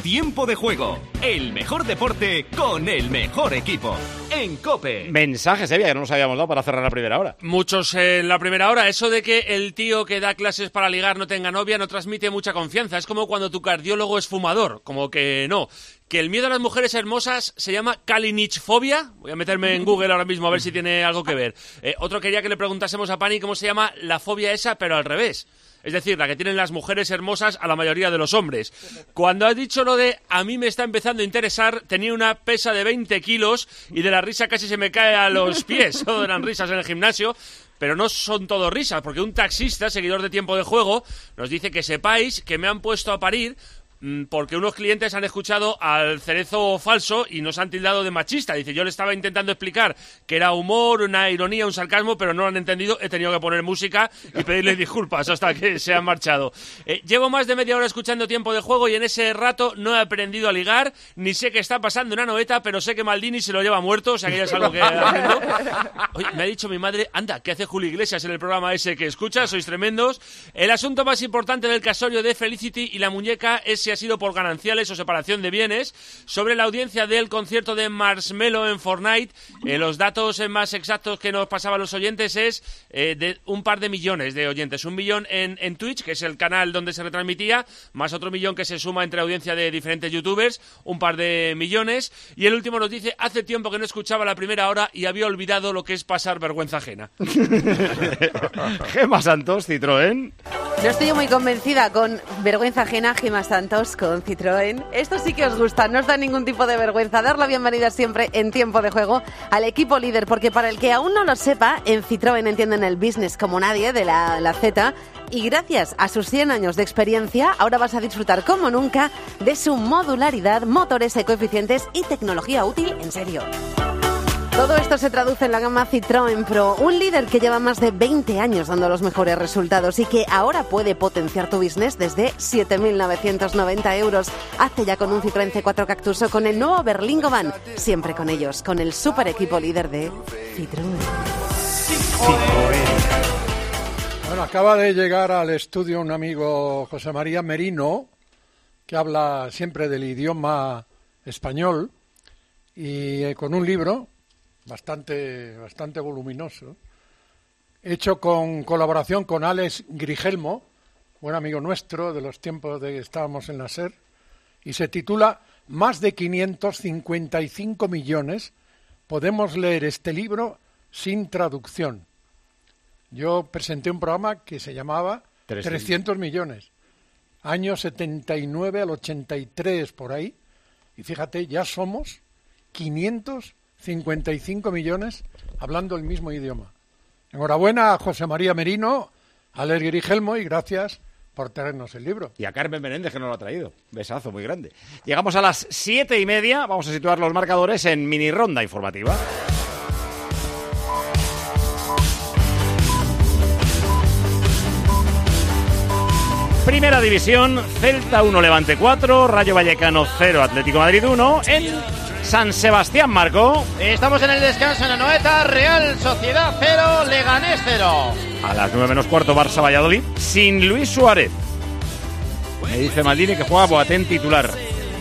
Tiempo de Juego, el mejor deporte con el mejor equipo. En COPE. Mensajes, Sevilla, que no nos habíamos dado para cerrar la primera hora. Muchos en la primera hora. Eso de que el tío que da clases para ligar no tenga novia no transmite mucha confianza. Es como cuando tu cardiólogo es fumador. Como que no. Que el miedo a las mujeres hermosas se llama Kalinichfobia. Voy a meterme en Google ahora mismo a ver si tiene algo que ver. Otro quería que le preguntásemos a Pani cómo se llama la fobia esa, pero al revés. Es decir, la que tienen las mujeres hermosas a la mayoría de los hombres. Cuando has dicho lo de a mí me está empezando a interesar, tenía una pesa de 20 kilos y de la risa casi se me cae a los pies. Todo eran risas en el gimnasio. Pero no son todo risas, porque un taxista, seguidor de Tiempo de Juego, nos dice que sepáis que me han puesto a parir porque unos clientes han escuchado al Cerezo falso y nos han tildado de machista. Dice, yo le estaba intentando explicar que era humor, una ironía, un sarcasmo, pero no lo han entendido. He tenido que poner música y pedirles disculpas hasta que se han marchado. Llevo más de media hora escuchando Tiempo de Juego y en ese rato no he aprendido a ligar, ni sé qué está pasando en Anoeta, pero sé que Maldini se lo lleva muerto, o sea que ya es algo que haciendo. Oye, me ha dicho mi madre, anda, ¿qué hace Julio Iglesias en el programa ese que escucha? Sois tremendos. El asunto más importante del casorio de Felicity y la muñeca es si ha sido por gananciales o separación de bienes. Sobre la audiencia del concierto de Marshmello en Fortnite, los datos más exactos que nos pasaban los oyentes es de un par de millones de oyentes. 1 millón en Twitch, que es el canal donde se retransmitía, más otro millón que se suma entre audiencia de diferentes youtubers, un par de millones. Y el último nos dice, hace tiempo que no escuchaba la primera hora y había olvidado lo que es pasar vergüenza ajena. Gemma Santos, Citroën. No estoy muy convencida con vergüenza ajena, Gemma Santos, con Citroën. Esto sí que os gusta, no os da ningún tipo de vergüenza. Dar la bienvenida siempre en Tiempo de Juego al equipo líder, porque para el que aún no lo sepa, en Citroën entienden el business como nadie de la Z, y gracias a sus 100 años de experiencia, ahora vas a disfrutar como nunca de su modularidad, motores ecoeficientes y tecnología útil en serio. Todo esto se traduce en la gama Citroën Pro, un líder que lleva más de 20 años dando los mejores resultados y que ahora puede potenciar tu business desde 7.990 euros. Hazte ya con un Citroën C4 Cactus o con el nuevo Berlingo Van, siempre con ellos, con el super equipo líder de Citroën. Bueno, acaba de llegar al estudio un amigo, José María Merino, que habla siempre del idioma español y con un libro bastante voluminoso, hecho con colaboración con Alex Grigelmo, buen amigo nuestro de los tiempos de que estábamos en la SER, y se titula Más de 555 millones. Podemos leer este libro sin traducción. Yo presenté un programa que se llamaba 300 millones, año 79 al 83 por ahí, y fíjate, ya somos 555 millones hablando el mismo idioma. Enhorabuena a José María Merino, a Alex Grigelmo, y gracias por traernos el libro. Y a Carmen Menéndez, que nos lo ha traído. Besazo muy grande. Llegamos a las 7:30, vamos a situar los marcadores en mini ronda informativa. Primera división, Celta 1, Levante 4, Rayo Vallecano 0, Atlético Madrid 1. En San Sebastián, Marco. Estamos en el descanso en Anoeta, Real Sociedad 0, Leganés 0. A las 9 menos cuarto, Barça Valladolid, sin Luis Suárez. Me dice Maldini que juega Boateng titular.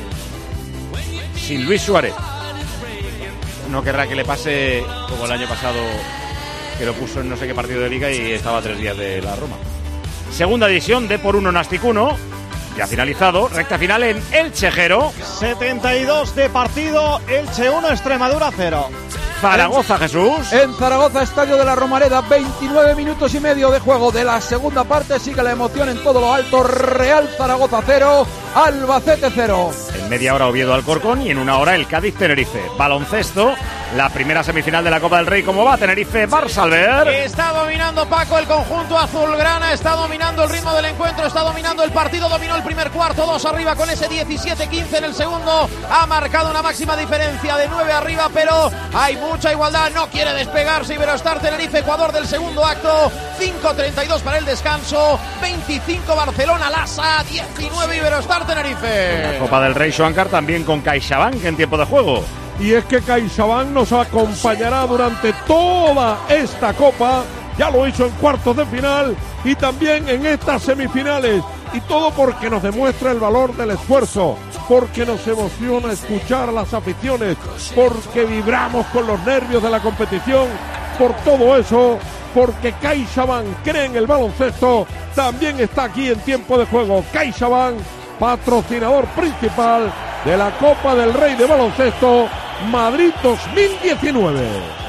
Sin Luis Suárez. No querrá que le pase como el año pasado, que lo puso en no sé qué partido de Liga y estaba a 3 días de la Roma. Segunda división, Depor 1, Nastic 1. Ya finalizado, recta final en Elche-Jero. 72 de partido, Elche 1, Extremadura 0. Zaragoza, Jesús. En Zaragoza, estadio de la Romareda, 29 minutos y medio de juego de la segunda parte. Sigue la emoción en todo lo alto. Real Zaragoza 0, Albacete 0. En media hora Oviedo Alcorcón y en una hora el Cádiz-Tenerife. Baloncesto, la primera semifinal de la Copa del Rey. ¿Cómo va Tenerife-Barça, Albert? Está dominando Paco el conjunto azulgrana, está dominando el ritmo del encuentro, está dominando el partido, dominó el primer cuarto, 2 arriba con ese 17-15 en el segundo. Ha marcado una máxima diferencia de 9 arriba, pero hay mucha igualdad, no quiere despegarse Iberostar Tenerife, Ecuador del segundo acto. 5:32 para el descanso, 25 Barcelona, Lassa, 19 Iberostar Tenerife. La Copa del Rey Joancar también con CaixaBank en tiempo de juego. Y es que CaixaBank nos acompañará durante toda esta Copa, ya lo hizo en cuartos de final y también en estas semifinales, y todo porque nos demuestra el valor del esfuerzo. porque nos emociona escuchar a las aficiones, porque vibramos con los nervios de la competición, por todo eso, porque CaixaBank cree en el baloncesto, también está aquí en Tiempo de Juego. CaixaBank, patrocinador principal de la Copa del Rey de Baloncesto Madrid 2019.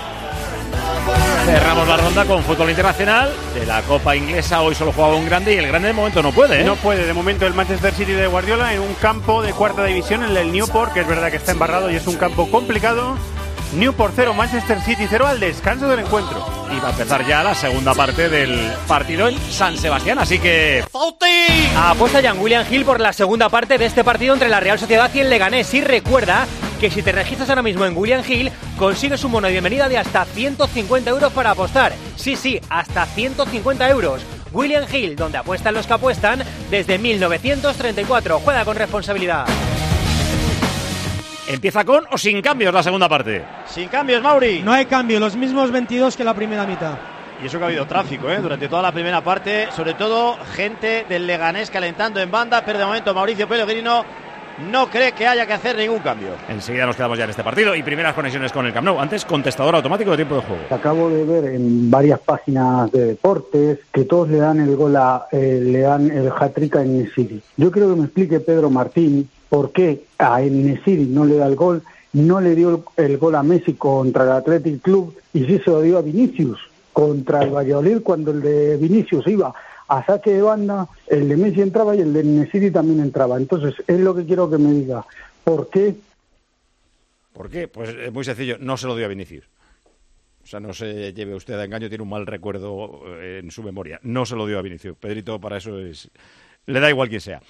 Cerramos la ronda con fútbol internacional de la Copa Inglesa. Hoy solo jugaba un grande y el grande de momento no puede, ¿eh? No puede, de momento el Manchester City de Guardiola en un campo de cuarta división, en el Newport, que es verdad que está embarrado y es un campo complicado. Newport 0, Manchester City 0 al descanso del encuentro. Y va a empezar ya la segunda parte del partido en San Sebastián, así que... Apuesta Jan William Hill por la segunda parte de este partido entre la Real Sociedad y el Leganés. Y recuerda que si te registras ahora mismo en William Hill, consigues un bono de bienvenida de hasta 150 euros para apostar. Sí, hasta 150 euros. William Hill, donde apuestan los que apuestan desde 1934. Juega con responsabilidad. ¿Empieza con o sin cambios la segunda parte? Sin cambios, Mauri. No hay cambio, los mismos 22 que la primera mitad. Y eso que ha habido tráfico, durante toda la primera parte, sobre todo gente del Leganés calentando en banda, pero de momento Mauricio Pellegrino no cree que haya que hacer ningún cambio. Enseguida nos quedamos ya en este partido y primeras conexiones con el Camp Nou. Antes, contestador automático de tiempo de juego. Acabo de ver en varias páginas de deportes que todos le dan el gol le dan el hat-trick a En-Nesyri. Yo quiero que me explique Pedro Martín por qué a En-Nesyri no le da el gol, no le dio el gol a Messi contra el Athletic Club y sí se lo dio a Vinicius contra el Valladolid, cuando el de Vinicius iba a saque de banda, el de Messi entraba y el de En-Nesyri también entraba. Entonces, es lo que quiero que me diga. ¿Por qué? ¿Por qué? Pues es muy sencillo, no se lo dio a Vinicius. O sea, no se lleve usted a engaño, tiene un mal recuerdo en su memoria. No se lo dio a Vinicius. Pedrito, para eso es... Le da igual quién sea.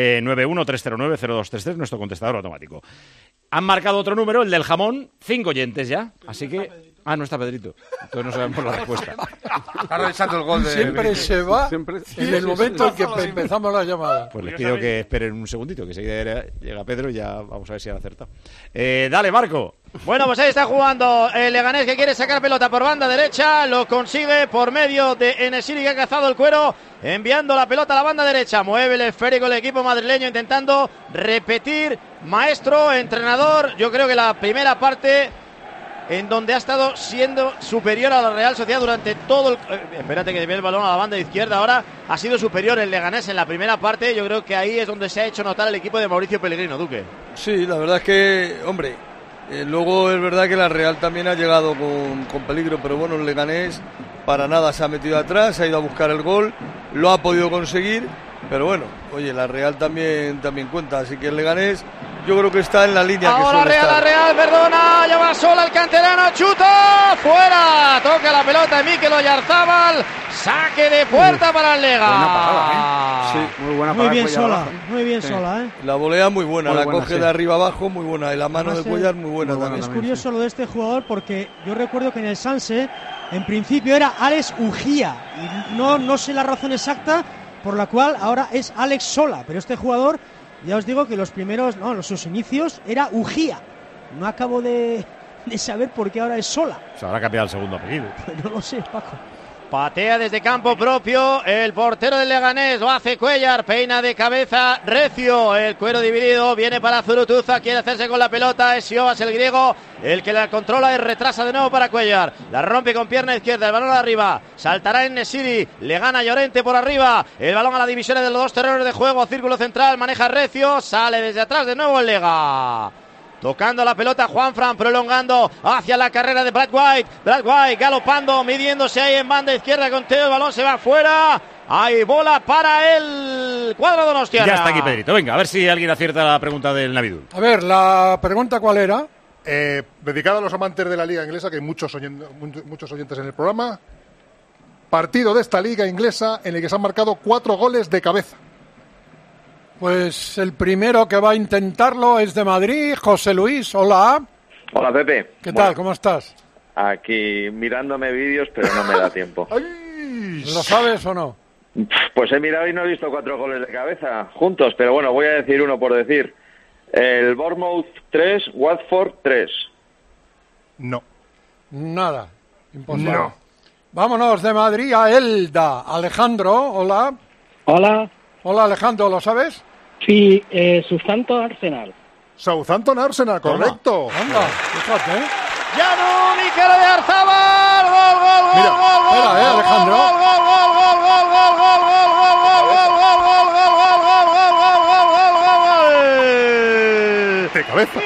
913090233, nuestro contestador automático. Han marcado otro número, el del jamón, 5 oyentes ya. Así que... Ah, no está Pedrito. Entonces no sabemos la respuesta. Está revisando el gol de... Siempre se va en el momento en que empezamos la llamada. Pues les pido que esperen un segundito, que enseguida llega Pedro y ya vamos a ver si han acertado. Dale, Marco. Bueno, pues ahí está jugando el Leganés, que quiere sacar pelota por banda derecha. Lo consigue por medio de En-Nesyri, que ha cazado el cuero, enviando la pelota a la banda derecha. Mueve el esférico el equipo madrileño, intentando repetir. Maestro, entrenador, yo creo que la primera parte en donde ha estado siendo superior a la Real Sociedad durante todo el... espérate que viene el balón a la banda izquierda ahora. Ha sido superior el Leganés en la primera parte. Yo creo que ahí es donde se ha hecho notar el equipo de Mauricio Pellegrino, Duque. Sí, la verdad es que, hombre, luego es verdad que la Real también ha llegado con peligro, pero bueno, el Leganés para nada se ha metido atrás, ha ido a buscar el gol, lo ha podido conseguir, pero bueno, oye, la Real también cuenta, así que el Leganés yo creo que está en la línea que suele estar. La Real, perdona, lleva sola el canterano, chuta, fuera, toca la pelota de Mikel Oyarzábal, saque de puerta para el Lega. Buena parada, Sí, muy buena parada. Muy bien sola. La volea muy buena, la coge de arriba abajo, muy buena, y la mano de Cuellar muy buena también. Es curioso lo de este jugador porque yo recuerdo que en el Sanse, en principio era Alex Ugía, y no sé la razón exacta por la cual ahora es Alex Sola, pero este jugador, ya os digo que sus inicios era Ugía. No acabo de saber por qué ahora es Sola. Se habrá cambiado el segundo apellido. Pues no lo sé, Paco. Patea desde campo propio el portero del Leganés, lo hace Cuellar, peina de cabeza Recio, el cuero dividido, viene para Zurutuza, quiere hacerse con la pelota, es Siobas el griego, el que la controla y retrasa de nuevo para Cuellar, la rompe con pierna izquierda, el balón arriba, saltará En-Nesyri, le gana Llorente por arriba, el balón a la división de los dos terrenos de juego, círculo central, maneja Recio, sale desde atrás de nuevo el Lega. Tocando la pelota Juanfran, prolongando hacia la carrera de Brad White. Brad White galopando, midiéndose ahí en banda izquierda con Teo. El balón se va fuera. Hay bola para el cuadro donostiarra. Ya está aquí Pedrito. Venga, a ver si alguien acierta la pregunta del Navidul. A ver, la pregunta ¿cuál era? Dedicada a los amantes de la liga inglesa, que hay muchos oyentes en el programa. Partido de esta liga inglesa en el que se han marcado 4 goles de cabeza. Pues el primero que va a intentarlo es de Madrid, José Luis. Hola. Hola, Pepe. ¿Qué tal? ¿Cómo estás? Aquí mirándome vídeos, pero no me da tiempo. ¿Lo sabes o no? Pues he mirado y no he visto 4 goles de cabeza juntos, pero bueno, voy a decir uno por decir. El Bournemouth 3, Watford 3. No. Nada. Imposible. No. Vámonos de Madrid a Elda. Alejandro, hola. Hola. Hola, Alejandro, ¿lo sabes? Sí, Southampton Arsenal. Southampton Arsenal, correcto. Anda, fíjate. Llano Mikel Oyarzabal. Gol. Mira, espera, Alejandro. De cabeza.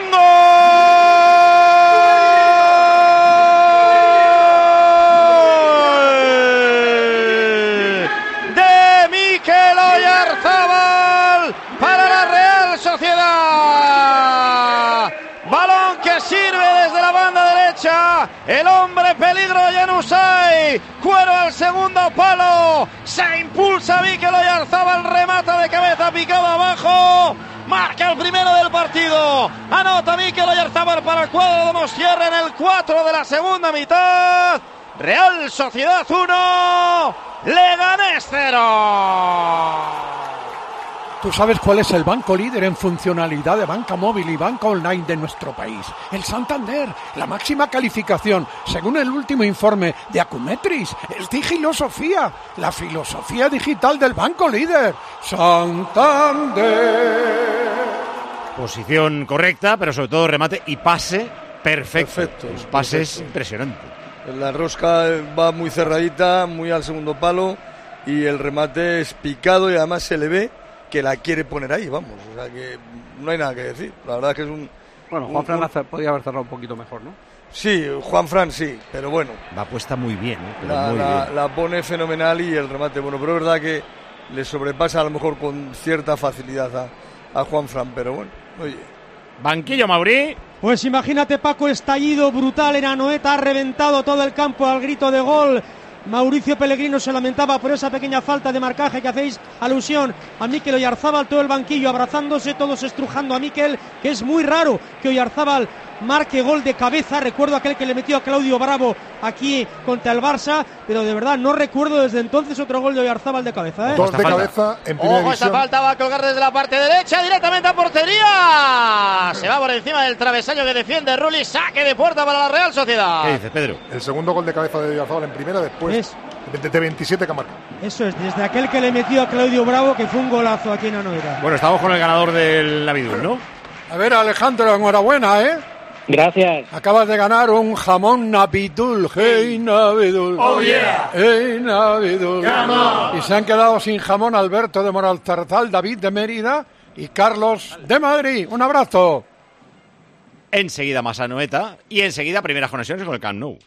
De Mikel Oyarzabal para la Real Sociedad. Balón que sirve desde la banda derecha. El hombre peligro Januzaj. Cuero al segundo palo. Se impulsa Mikel Oyarzabal. Remata de cabeza picado abajo. Marca el primero del partido. Anota Mikel Oyarzabal para el cuadro de Donostiarra en el 4 de la segunda mitad. Real Sociedad 1, Leganés 0. ¿Tú sabes cuál es el banco líder en funcionalidad de banca móvil y banca online de nuestro país? El Santander, la máxima calificación, según el último informe de Acumetris, es Digilosofía, la filosofía digital del banco líder. Santander. Posición correcta, pero sobre todo remate y pase perfecto. Los pases impresionantes. La rosca va muy cerradita, muy al segundo palo, y el remate es picado y además se le ve que la quiere poner ahí, vamos. O sea que no hay nada que decir. La verdad es que es un... Bueno, Juanfran podía haber cerrado un poquito mejor, ¿no? Sí, Juanfran sí, pero bueno. La puesta muy bien, ¿eh? La pone fenomenal y el remate, bueno, pero es verdad que le sobrepasa a lo mejor con cierta facilidad a Juanfran, pero bueno, oye. Banquillo, Mauri. Pues imagínate, Paco, estallido brutal en Anoeta, ha reventado todo el campo al grito de gol. Mauricio Pellegrino se lamentaba por esa pequeña falta de marcaje que hacéis alusión a Mikel Oyarzabal, todo el banquillo abrazándose, todos estrujando a Mikel, que es muy raro que Oyarzabal marque gol de cabeza. Recuerdo aquel que le metió a Claudio Bravo aquí contra el Barça, pero de verdad no recuerdo desde entonces otro gol de Oyarzabal de cabeza, ¿eh? Dos de cabeza en primera Ojo, esta división. falta va a colgar desde la parte derecha directamente a portería. Se va por encima del travesaño que defiende Rulli. Saque de puerta para la Real Sociedad. ¿Qué dices, Pedro? El segundo gol de cabeza de Oyarzabal en primera después de 27 que marca. Eso es, desde aquel que le metió a Claudio Bravo, que fue un golazo aquí en Anoeta. Bueno, estamos con el ganador del Navidul, ¿no? A ver, Alejandro, enhorabuena, ¿eh? Gracias. Acabas de ganar un jamón Navidul. ¡Hey, Navidul! Oh, yeah. ¡Hey, Navidul! Come on. Y se han quedado sin jamón Alberto de Moralzarzal, David de Mérida y Carlos de Madrid. ¡Un abrazo! Enseguida más Anoeta y enseguida primeras conexiones con el Camp Nou.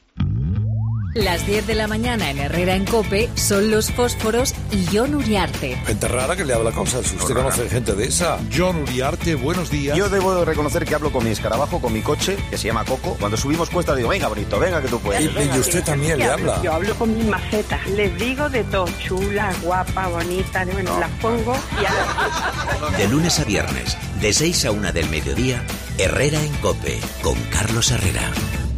Las 10 de la mañana en Herrera en COPE son Los Fósforos y Jon Uriarte. Gente rara que le habla cosas. ¿Usted conoce gente de esa? Jon Uriarte, buenos días. Yo debo de reconocer que hablo con mi escarabajo, con mi coche, que se llama Coco. Cuando subimos cuesta digo, venga, bonito, venga que tú puedes. Y usted también le habla. Yo hablo con mis macetas. Les digo de todo. Chula, guapa, bonita. Bueno, las pongo y a De lunes a viernes, de 6 a 1 del mediodía, Herrera en COPE, con Carlos Herrera.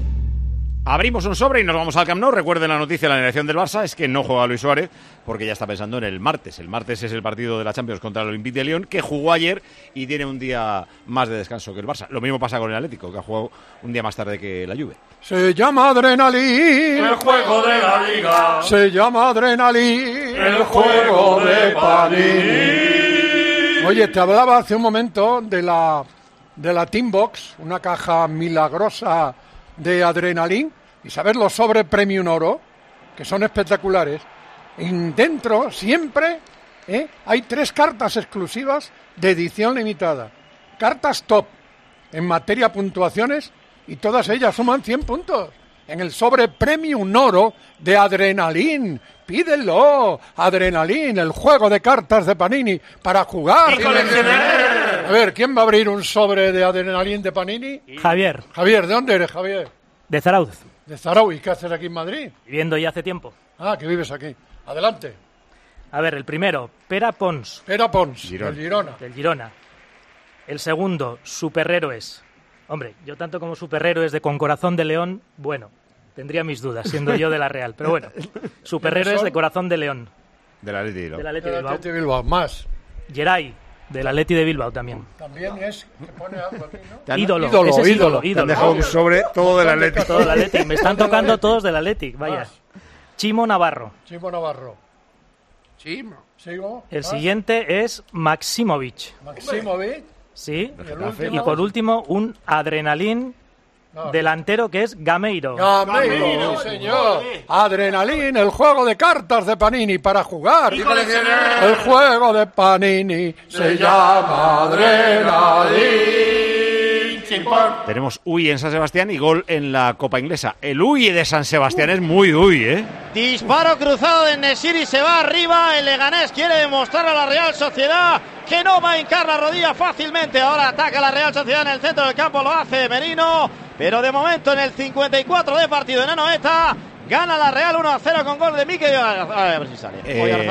Abrimos un sobre y nos vamos al Camp Nou. Recuerden la noticia de la alineación del Barça, es que no juega Luis Suárez porque ya está pensando en el martes. El martes es el partido de la Champions contra el Olympique de Lyon, que jugó ayer y tiene un día más de descanso que el Barça. Lo mismo pasa con el Atlético, que ha jugado un día más tarde que la Juve. Se llama Adrenalin. El juego de la liga. Se llama Adrenalin. El juego de Panini. Oye, te hablaba hace un momento de la Teambox, una caja milagrosa de Adrenalin. Y sabes los sobre Premium Oro, que son espectaculares. Y dentro siempre hay 3 cartas exclusivas de edición limitada. Cartas top en materia puntuaciones y todas ellas suman 100 puntos. En el sobre Premium Oro de Adrenalin. Pídelo. Adrenalin, el juego de cartas de Panini para jugar. A ver, ¿quién va a abrir un sobre de Adrenalin de Panini? Javier. Javier, ¿de dónde eres, Javier? De Zarauz. De Zarauz, ¿y qué haces aquí en Madrid? Viviendo ya hace tiempo. Ah, que vives aquí. Adelante. A ver, el primero, Pere Pons. Pere Pons, del Girona. Del Girona. El segundo, Superhéroes. Hombre, yo tanto como Superhéroes de Con Corazón de León, bueno, tendría mis dudas, siendo yo de la Real. Pero bueno, Superhéroes de Corazón de León. Del Atleti de Bilbao. Del Atleti de Bilbao. Bilbao. Más. Geray, del Atleti de Bilbao también. También es que pone algo aquí, ¿no? Ídolo. Te han dejado un sobre todo del Atleti. Todo del Atleti. Me están tocando todos del Atleti, vaya. Chimo Navarro. Chimo Navarro. Sí, sigo. El siguiente es Maximovic. Maximovic. Sí. último? Y por último, un adrenalín delantero que es Gameiro. Gameiro, señor. Adrenalín, el juego de cartas de Panini para jugar. El juego de Panini se llama Adrenalín. Tenemos Uy en San Sebastián y gol en la Copa Inglesa. El Uy de San Sebastián es muy Uy, ¿eh? Disparo cruzado de Nesiri, se va arriba. El Leganés quiere demostrar a la Real Sociedad que no va a hincar la rodilla fácilmente. Ahora ataca la Real Sociedad en el centro del campo, lo hace Merino. Pero de momento en el 54 de partido en Anoeta gana la Real 1-0 con gol de Mikel. A ver si sale.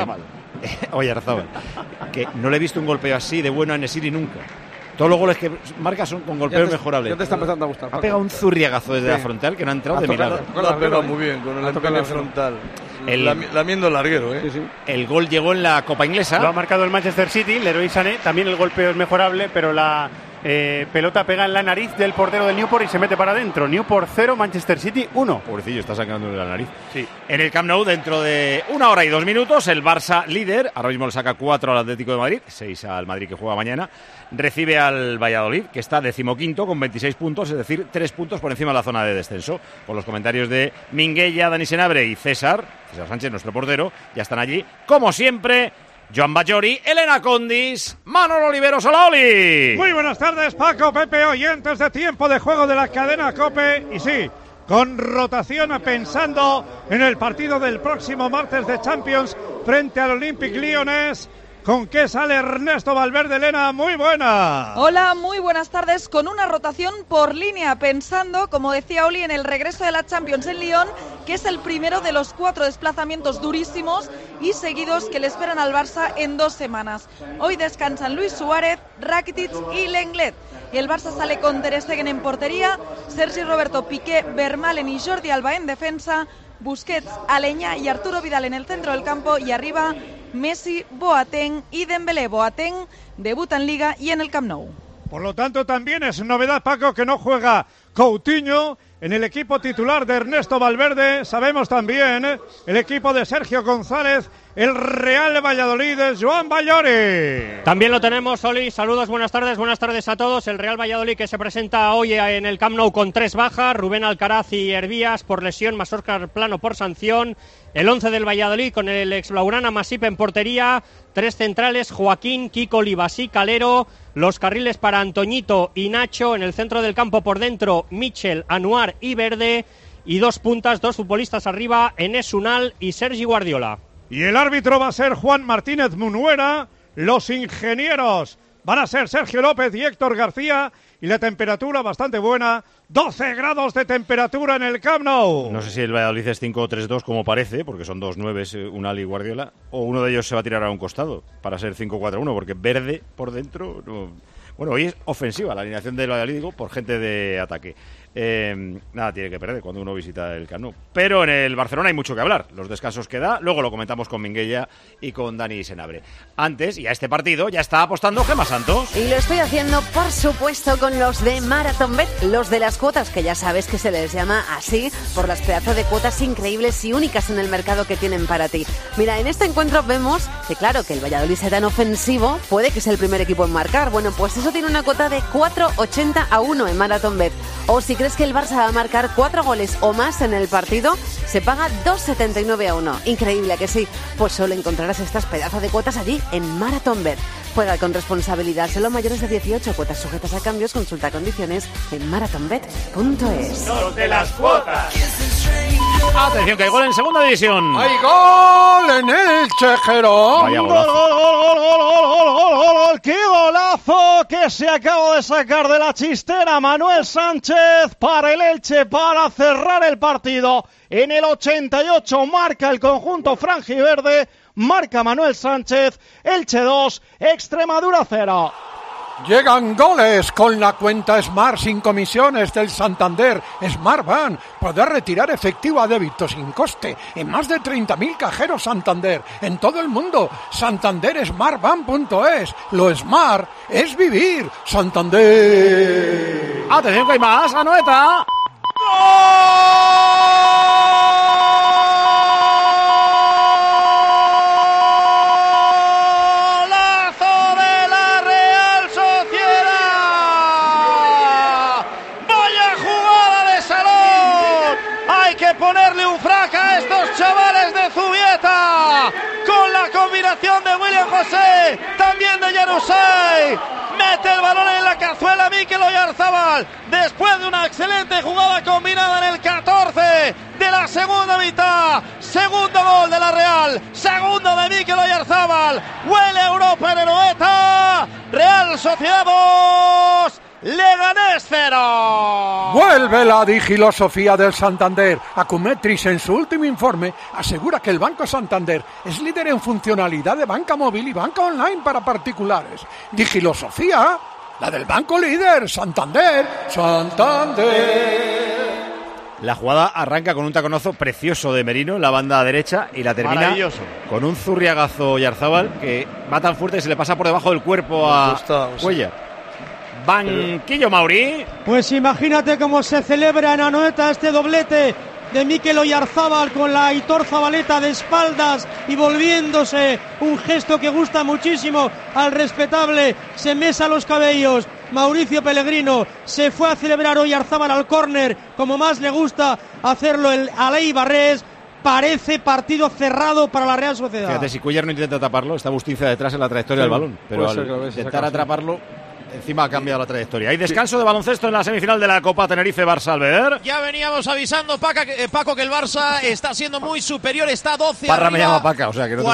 Oyarzábal. Que no le he visto un golpeo así de bueno a Nesiri nunca. Todos los goles que marca son con golpeos mejorables. Ya te está empezando a gustar. Ha pegado un zurriagazo desde la frontal que no ha entrado de milagro. Lo ha pegado muy bien con el empuje frontal. Lamiendo el larguero, ¿eh? Sí. El gol llegó en la Copa Inglesa. Lo ha marcado el Manchester City, Leroy Sané. También el golpeo es mejorable, pero la pelota pega en la nariz del portero del Newport y se mete para adentro. Newport 0, Manchester City 1. Pobrecillo, está sacando de la nariz. Sí. En el Camp Nou, dentro de 1 hora y 2 minutos, el Barça líder, ahora mismo le saca 4 al Atlético de Madrid, 6 al Madrid que juega mañana, recibe al Valladolid, que está 15º con 26 puntos, es decir, 3 puntos por encima de la zona de descenso. Por los comentarios de Minguella, Dani Senabre y César Sánchez, nuestro portero, ya están allí, como siempre, Joan Bajori, Elena Condis, Manolo Oliveros, hola Oli. Muy buenas tardes, Paco, Pepe, oyentes de Tiempo de Juego de la cadena COPE. Y sí, con rotación pensando en el partido del próximo martes de Champions frente al Olympique Lyonnais. ¿Con qué sale Ernesto Valverde? Elena, muy buena. Hola, muy buenas tardes. Con una rotación por línea, pensando, como decía Oli, en el regreso de la Champions en Lyon, que es el primero de los 4 desplazamientos durísimos y seguidos que le esperan al Barça en 2 semanas. Hoy descansan Luis Suárez, Rakitic y Lenglet. Y el Barça sale con Ter Stegen en portería, Sergi Roberto, Piqué, Vermaelen y Jordi Alba en defensa, Busquets, Aleñá y Arturo Vidal en el centro del campo y arriba Messi, Boateng y Dembélé. Boateng debuta en Liga y en el Camp Nou. Por lo tanto, también es novedad, Paco, que no juega Coutinho en el equipo titular de Ernesto Valverde. Sabemos también el equipo de Sergio González, el Real Valladolid, Joan Bajori. También lo tenemos, Oli. Saludos, buenas tardes a todos. El Real Valladolid que se presenta hoy en el Camp Nou con 3 bajas, Rubén Alcaraz y Hervías por lesión, más Óscar Plano por sanción. El 11 del Valladolid con el ex Blaugrana, Masip en portería, 3 centrales, Joaquín, Kiko, Libasí, Calero, los carriles para Antoñito y Nacho, en el centro del campo por dentro, Michel, Anuar y Verde, y 2 puntas, 2 futbolistas arriba, Enes Unal y Sergi Guardiola. Y el árbitro va a ser Juan Martínez Munuera, los ingenieros van a ser Sergio López y Héctor García, y la temperatura bastante buena, 12 grados de temperatura en el Camp Nou. No sé si el Valladolid es 5-3-2 como parece, porque son 2 9s, Unal y Guardiola, o uno de ellos se va a tirar a un costado para ser 5-4-1, porque Verde por dentro... No. Bueno, hoy es ofensiva la alineación del Valladolid, digo, por gente de ataque. Nada tiene que perder cuando uno visita el Camp Nou. Pero en el Barcelona hay mucho que hablar. Los descansos que da, luego lo comentamos con Minguella y con Dani Senabre. Antes, y a este partido, ya está apostando Gemma Santos. Y lo estoy haciendo, por supuesto, con los de MarathonBet, los de las cuotas, que ya sabes que se les llama así, por las pedazos de cuotas increíbles y únicas en el mercado que tienen para ti. Mira, en este encuentro vemos que, claro, que el Valladolid sea tan ofensivo, puede que sea el primer equipo en marcar. Bueno, pues eso tiene una cuota de 4,80-1 en MarathonBet. O si crees que el Barça va a marcar 4 goles o más en el partido, se paga 2,79-1. Increíble, ¿a que sí? Pues solo encontrarás estas pedazos de cuotas allí en MarathonBet. Juega con responsabilidad, solo mayores de 18, cuotas sujetas a cambios, consulta condiciones en marathonbet.es. Los de las cuotas. Atención, que hay gol en segunda división. ¡Hay gol en el Chejerón! Vaya golazo. ¡Gol! ¡Qué golazo que se acaba de sacar de la chistera Manuel Sánchez para el Elche para cerrar el partido! En el 88 marca el conjunto franjiverde, marca Manuel Sánchez, Elche 2, Extremadura 0. Llegan goles con la cuenta Smart sin comisiones del Santander. Smart Van, poder retirar efectivo a débito sin coste en más de 30.000 cajeros Santander en todo el mundo. SantanderSmartBan.es. Lo Smart es vivir. Santander. Atención que hay más, Anoeta. José, también de Januzaj. Mete el balón en la cazuela Mikel Oyarzabal después de una excelente jugada combinada en el 14 de la segunda mitad. Segundo gol de la Real, segundo de Mikel Oyarzabal. Huele Europa en el Anoeta. Real Sociedad 2, Leganés 0. Vuelve la digilosofía del Santander. Acumetris, en su último informe, asegura que el Banco Santander es líder en funcionalidad de banca móvil y banca online para particulares. Digilosofía, la del banco líder, Santander. La jugada arranca con un taconazo precioso de Merino en la banda derecha y la termina con un zurriagazo Oyarzabal que va tan fuerte que se le pasa por debajo del cuerpo a Cuellar. Banquillo Mauri. Pues imagínate cómo se celebra en Anoeta este doblete de Mikel Oyarzabal con la Aitor Zabaleta de espaldas y volviéndose, un gesto que gusta muchísimo al respetable, se mesa los cabellos Mauricio Pellegrino, se fue a celebrar Oyarzabal al córner como más le gusta hacerlo el Alei Barrés. Parece partido cerrado para la Real Sociedad. Fíjate, si Cuellar no intenta taparlo, está Bustinza detrás en la trayectoria del balón, pero al intentar atraparlo encima ha cambiado la trayectoria. Hay descanso de baloncesto en la semifinal de la Copa Tenerife-Barça Alvear. Ya veníamos avisando, Paco, que el Barça está siendo muy superior, está 12 Parra arriba, me llama Paca, o sea que no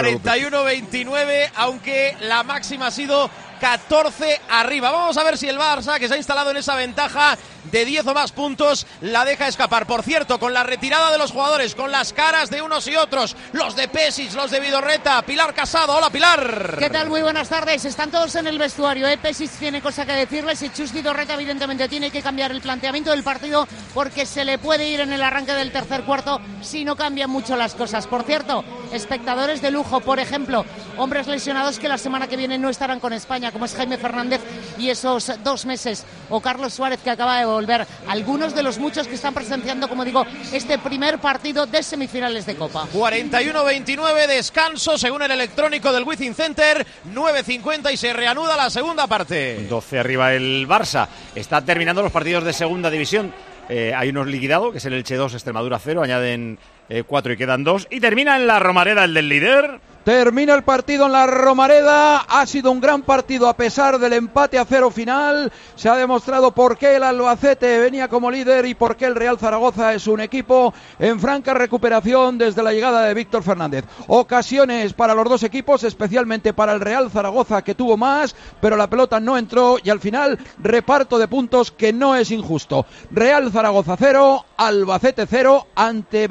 41-29, aunque la máxima ha sido 14 arriba. Vamos a ver si el Barça, que se ha instalado en esa ventaja de 10 o más puntos, la deja escapar. Por cierto, con la retirada de los jugadores, con las caras de unos y otros, los de Pešić, los de Vidorreta, Pilar Casado. Hola, Pilar. ¿Qué tal? Muy buenas tardes. Están todos en el vestuario, Pešić tiene cosa que decirles y Chus Vidorreta evidentemente tiene que cambiar el planteamiento del partido porque se le puede ir en el arranque del tercer cuarto si no cambian mucho las cosas. Por cierto, espectadores de lujo, por ejemplo, hombres lesionados que la semana que viene no estarán con España, como es Jaime Fernández y esos 2 meses, o Carlos Suárez, que acaba de volver. Algunos de los muchos que están presenciando, como digo, este primer partido de semifinales de Copa. 41-29, descanso según el electrónico del Wizzing Center, 9:50 y se reanuda la segunda parte. 12 arriba el Barça. Está terminando los partidos de segunda división. Hay unos liquidados, que es el Elche 2, Extremadura 0, añaden 4 y quedan 2. Y termina en la Romareda el del líder. Termina el partido en la Romareda, ha sido un gran partido a pesar del empate a 0 final, se ha demostrado por qué el Albacete venía como líder y por qué el Real Zaragoza es un equipo en franca recuperación desde la llegada de Víctor Fernández. Ocasiones para los dos equipos, especialmente para el Real Zaragoza, que tuvo más, pero la pelota no entró y al final reparto de puntos que no es injusto. Real Zaragoza 0, Albacete 0 ante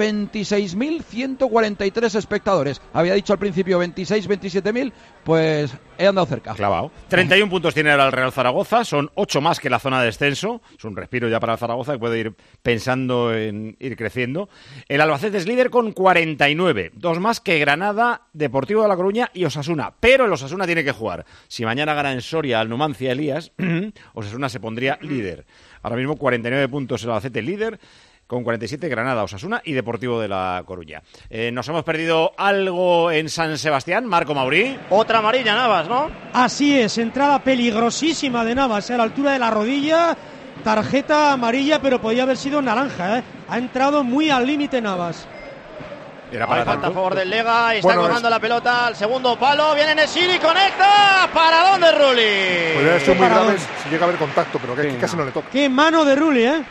26.143 espectadores. Había dicho al principio 26-27.000, pues he andado cerca. Clavado. 31 puntos tiene ahora el Real Zaragoza, son 8 más que la zona de descenso. Es un respiro ya para el Zaragoza que puede ir pensando en ir creciendo. El Albacete es líder con 49, 2 más que Granada, Deportivo de La Coruña y Osasuna. Pero el Osasuna tiene que jugar. Si mañana gana en Soria al Numancia Elías, Osasuna se pondría líder. Ahora mismo 49 puntos el Albacete líder, con 47 Granada, Osasuna y Deportivo de La Coruña. Nos hemos perdido algo en San Sebastián, Marco Maurí. Otra amarilla, Navas, ¿no? Así es, entrada peligrosísima de Navas, a la altura de la rodilla, tarjeta amarilla, pero podía haber sido naranja, ¿eh? Ha entrado muy al límite Navas. Hay falta a favor del Lega, está colgando la pelota al segundo palo, viene Nesiri, conecta, paradón de Rulli. Podría ser muy grave si llega a haber contacto, pero que casi no le toca. Qué mano de Rulli, ¿eh?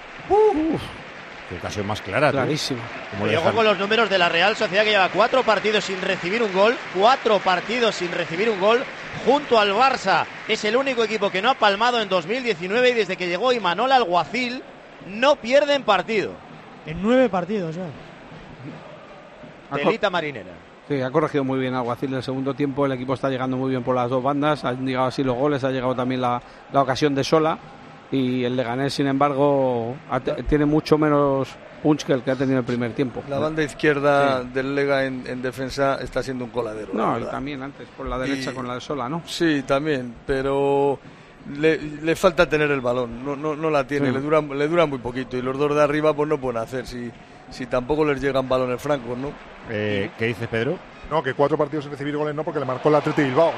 Qué ocasión más clara. Clarísimo. Y ojo con los números de la Real Sociedad, que lleva 4 partidos sin recibir un gol, 4 partidos sin recibir un gol, junto al Barça. Es el único equipo que no ha palmado en 2019 y desde que llegó Imanol Alguacil no pierden partido. En 9 partidos, ya. Delita marinera. Sí, ha corregido muy bien Alguacil en el segundo tiempo. El equipo está llegando muy bien por las dos bandas. Han llegado así los goles, ha llegado también la ocasión de Sola. Y el Leganés, sin embargo, tiene mucho menos punch que el que ha tenido el primer tiempo. La banda izquierda del Lega en defensa está siendo un coladero. No, y también antes por la derecha con la de Sola, ¿no? Sí, también, pero le falta tener el balón, no la tiene, sí. le dura muy poquito y los dos de arriba pues no pueden hacer si tampoco les llegan balones francos, ¿no? ¿Qué dices, Pedro? No, que 4 partidos sin recibir goles no, porque le marcó el Athletic Bilbao.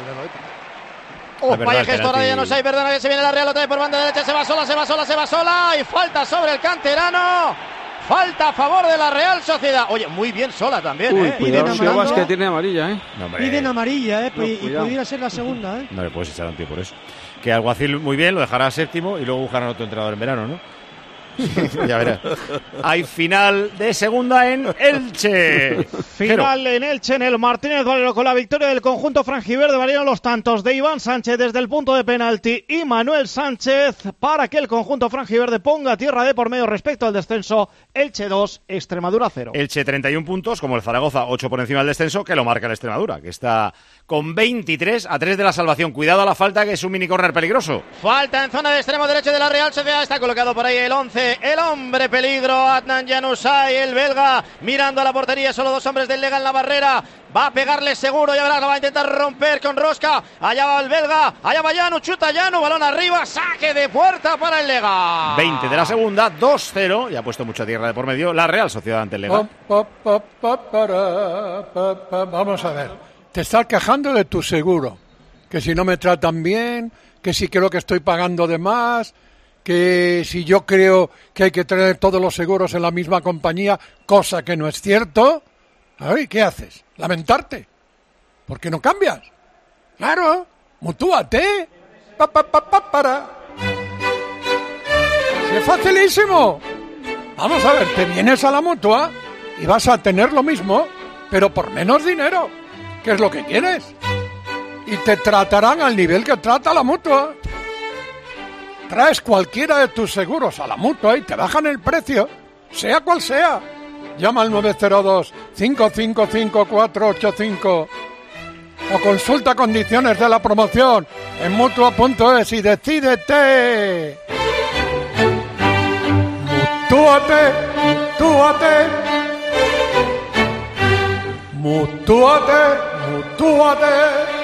Vaya gesto ahora de Januzaj, perdona, que se viene la Real otra vez por banda derecha, se va sola y falta sobre el canterano. Falta a favor de la Real Sociedad. Oye, muy bien Sola también. Uy, cuidado, Sebas, que tiene amarilla, Piden amarilla, No, y cuidado. pudiera ser la segunda, No le puedes echar un tío por eso. Que Alguacil muy bien, lo dejará séptimo y luego buscarán otro entrenador en verano, ¿no? Ya verás. Hay final de segunda en Elche. Final en Elche, en el Martínez Valero, con la victoria del conjunto franjiverde. Valieron los tantos de Iván Sánchez desde el punto de penalti y Manuel Sánchez para que el conjunto franjiverde ponga tierra de por medio respecto al descenso. Elche 2, Extremadura 0. Elche 31 puntos, como el Zaragoza 8 por encima del descenso, que lo marca el Extremadura, que está con 23 a 3 de la salvación. Cuidado a la falta, que es un mini córner peligroso. Falta en zona de extremo derecho de la Real Sociedad. Está colocado por ahí el 11. El hombre peligro, Adnan Januzaj, el belga, mirando a la portería. Solo dos hombres del Lega en la barrera. Va a pegarle seguro, ya verás, lo va a intentar romper con Rosca. Allá va el belga, allá va Llano, chuta Llano, balón arriba, saque de puerta para el Lega. 20 de la segunda, 2-0, y ha puesto mucha tierra de por medio la Real Sociedad ante el Lega. Vamos a ver, te estás quejando de tu seguro, que si no me tratan bien, que si creo que estoy pagando de más, que si yo creo que hay que tener todos los seguros en la misma compañía, cosa que no es cierto. Ay, ¿qué haces? ¿Lamentarte? ¿Por qué no cambias? Claro, mutúate. Para. Sí, es facilísimo. Vamos a ver, te vienes a la mutua y vas a tener lo mismo, pero por menos dinero. ¿Qué es lo que quieres? Y te tratarán al nivel que trata la mutua. Traes cualquiera de tus seguros a la mutua y te bajan el precio, sea cual sea. Llama al 902-555-485 o consulta condiciones de la promoción en mutua.es y decídete. Mutúate, mutúate, mutúate, mutúate.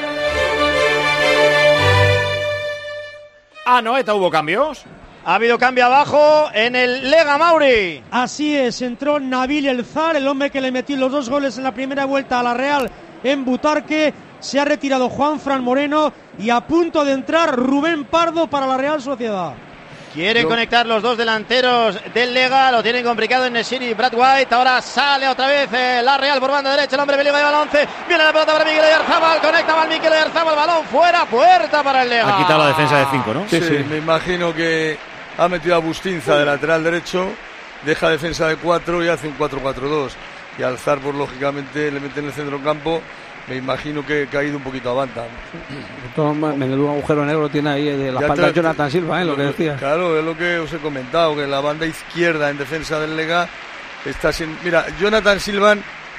Noeta, ¿hubo cambios? Ha habido cambio abajo en el Lega, Mauri. Así es, entró Nabil Elzar, el hombre que le metió los 2 goles en la primera vuelta a la Real en Butarque. Se ha retirado Juanfran Moreno y a punto de entrar Rubén Pardo para la Real Sociedad. Quieren conectar los dos delanteros del Lega, lo tienen complicado en Nesiri y Brad White. Ahora sale otra vez la Real por banda derecha, el hombre peligro lleva el 11. Viene la pelota para Mikel Oyarzabal, conecta mal Mikel Oyarzabal, balón fuera, puerta para el Lega. Ha quitado la defensa de 5, ¿no? Sí, me imagino que ha metido a Bustinza de lateral derecho, deja defensa de 4 y hace un 4-4-2. Y Alzar, pues lógicamente, le mete en el centro del campo. Me imagino que ha ido un poquito a banda. Menudo agujero negro tiene ahí de la espalda de Jonathan Silva, lo que decía. Claro, es lo que os he comentado, que la banda izquierda en defensa del Lega está sin... Mira, Jonathan Silva,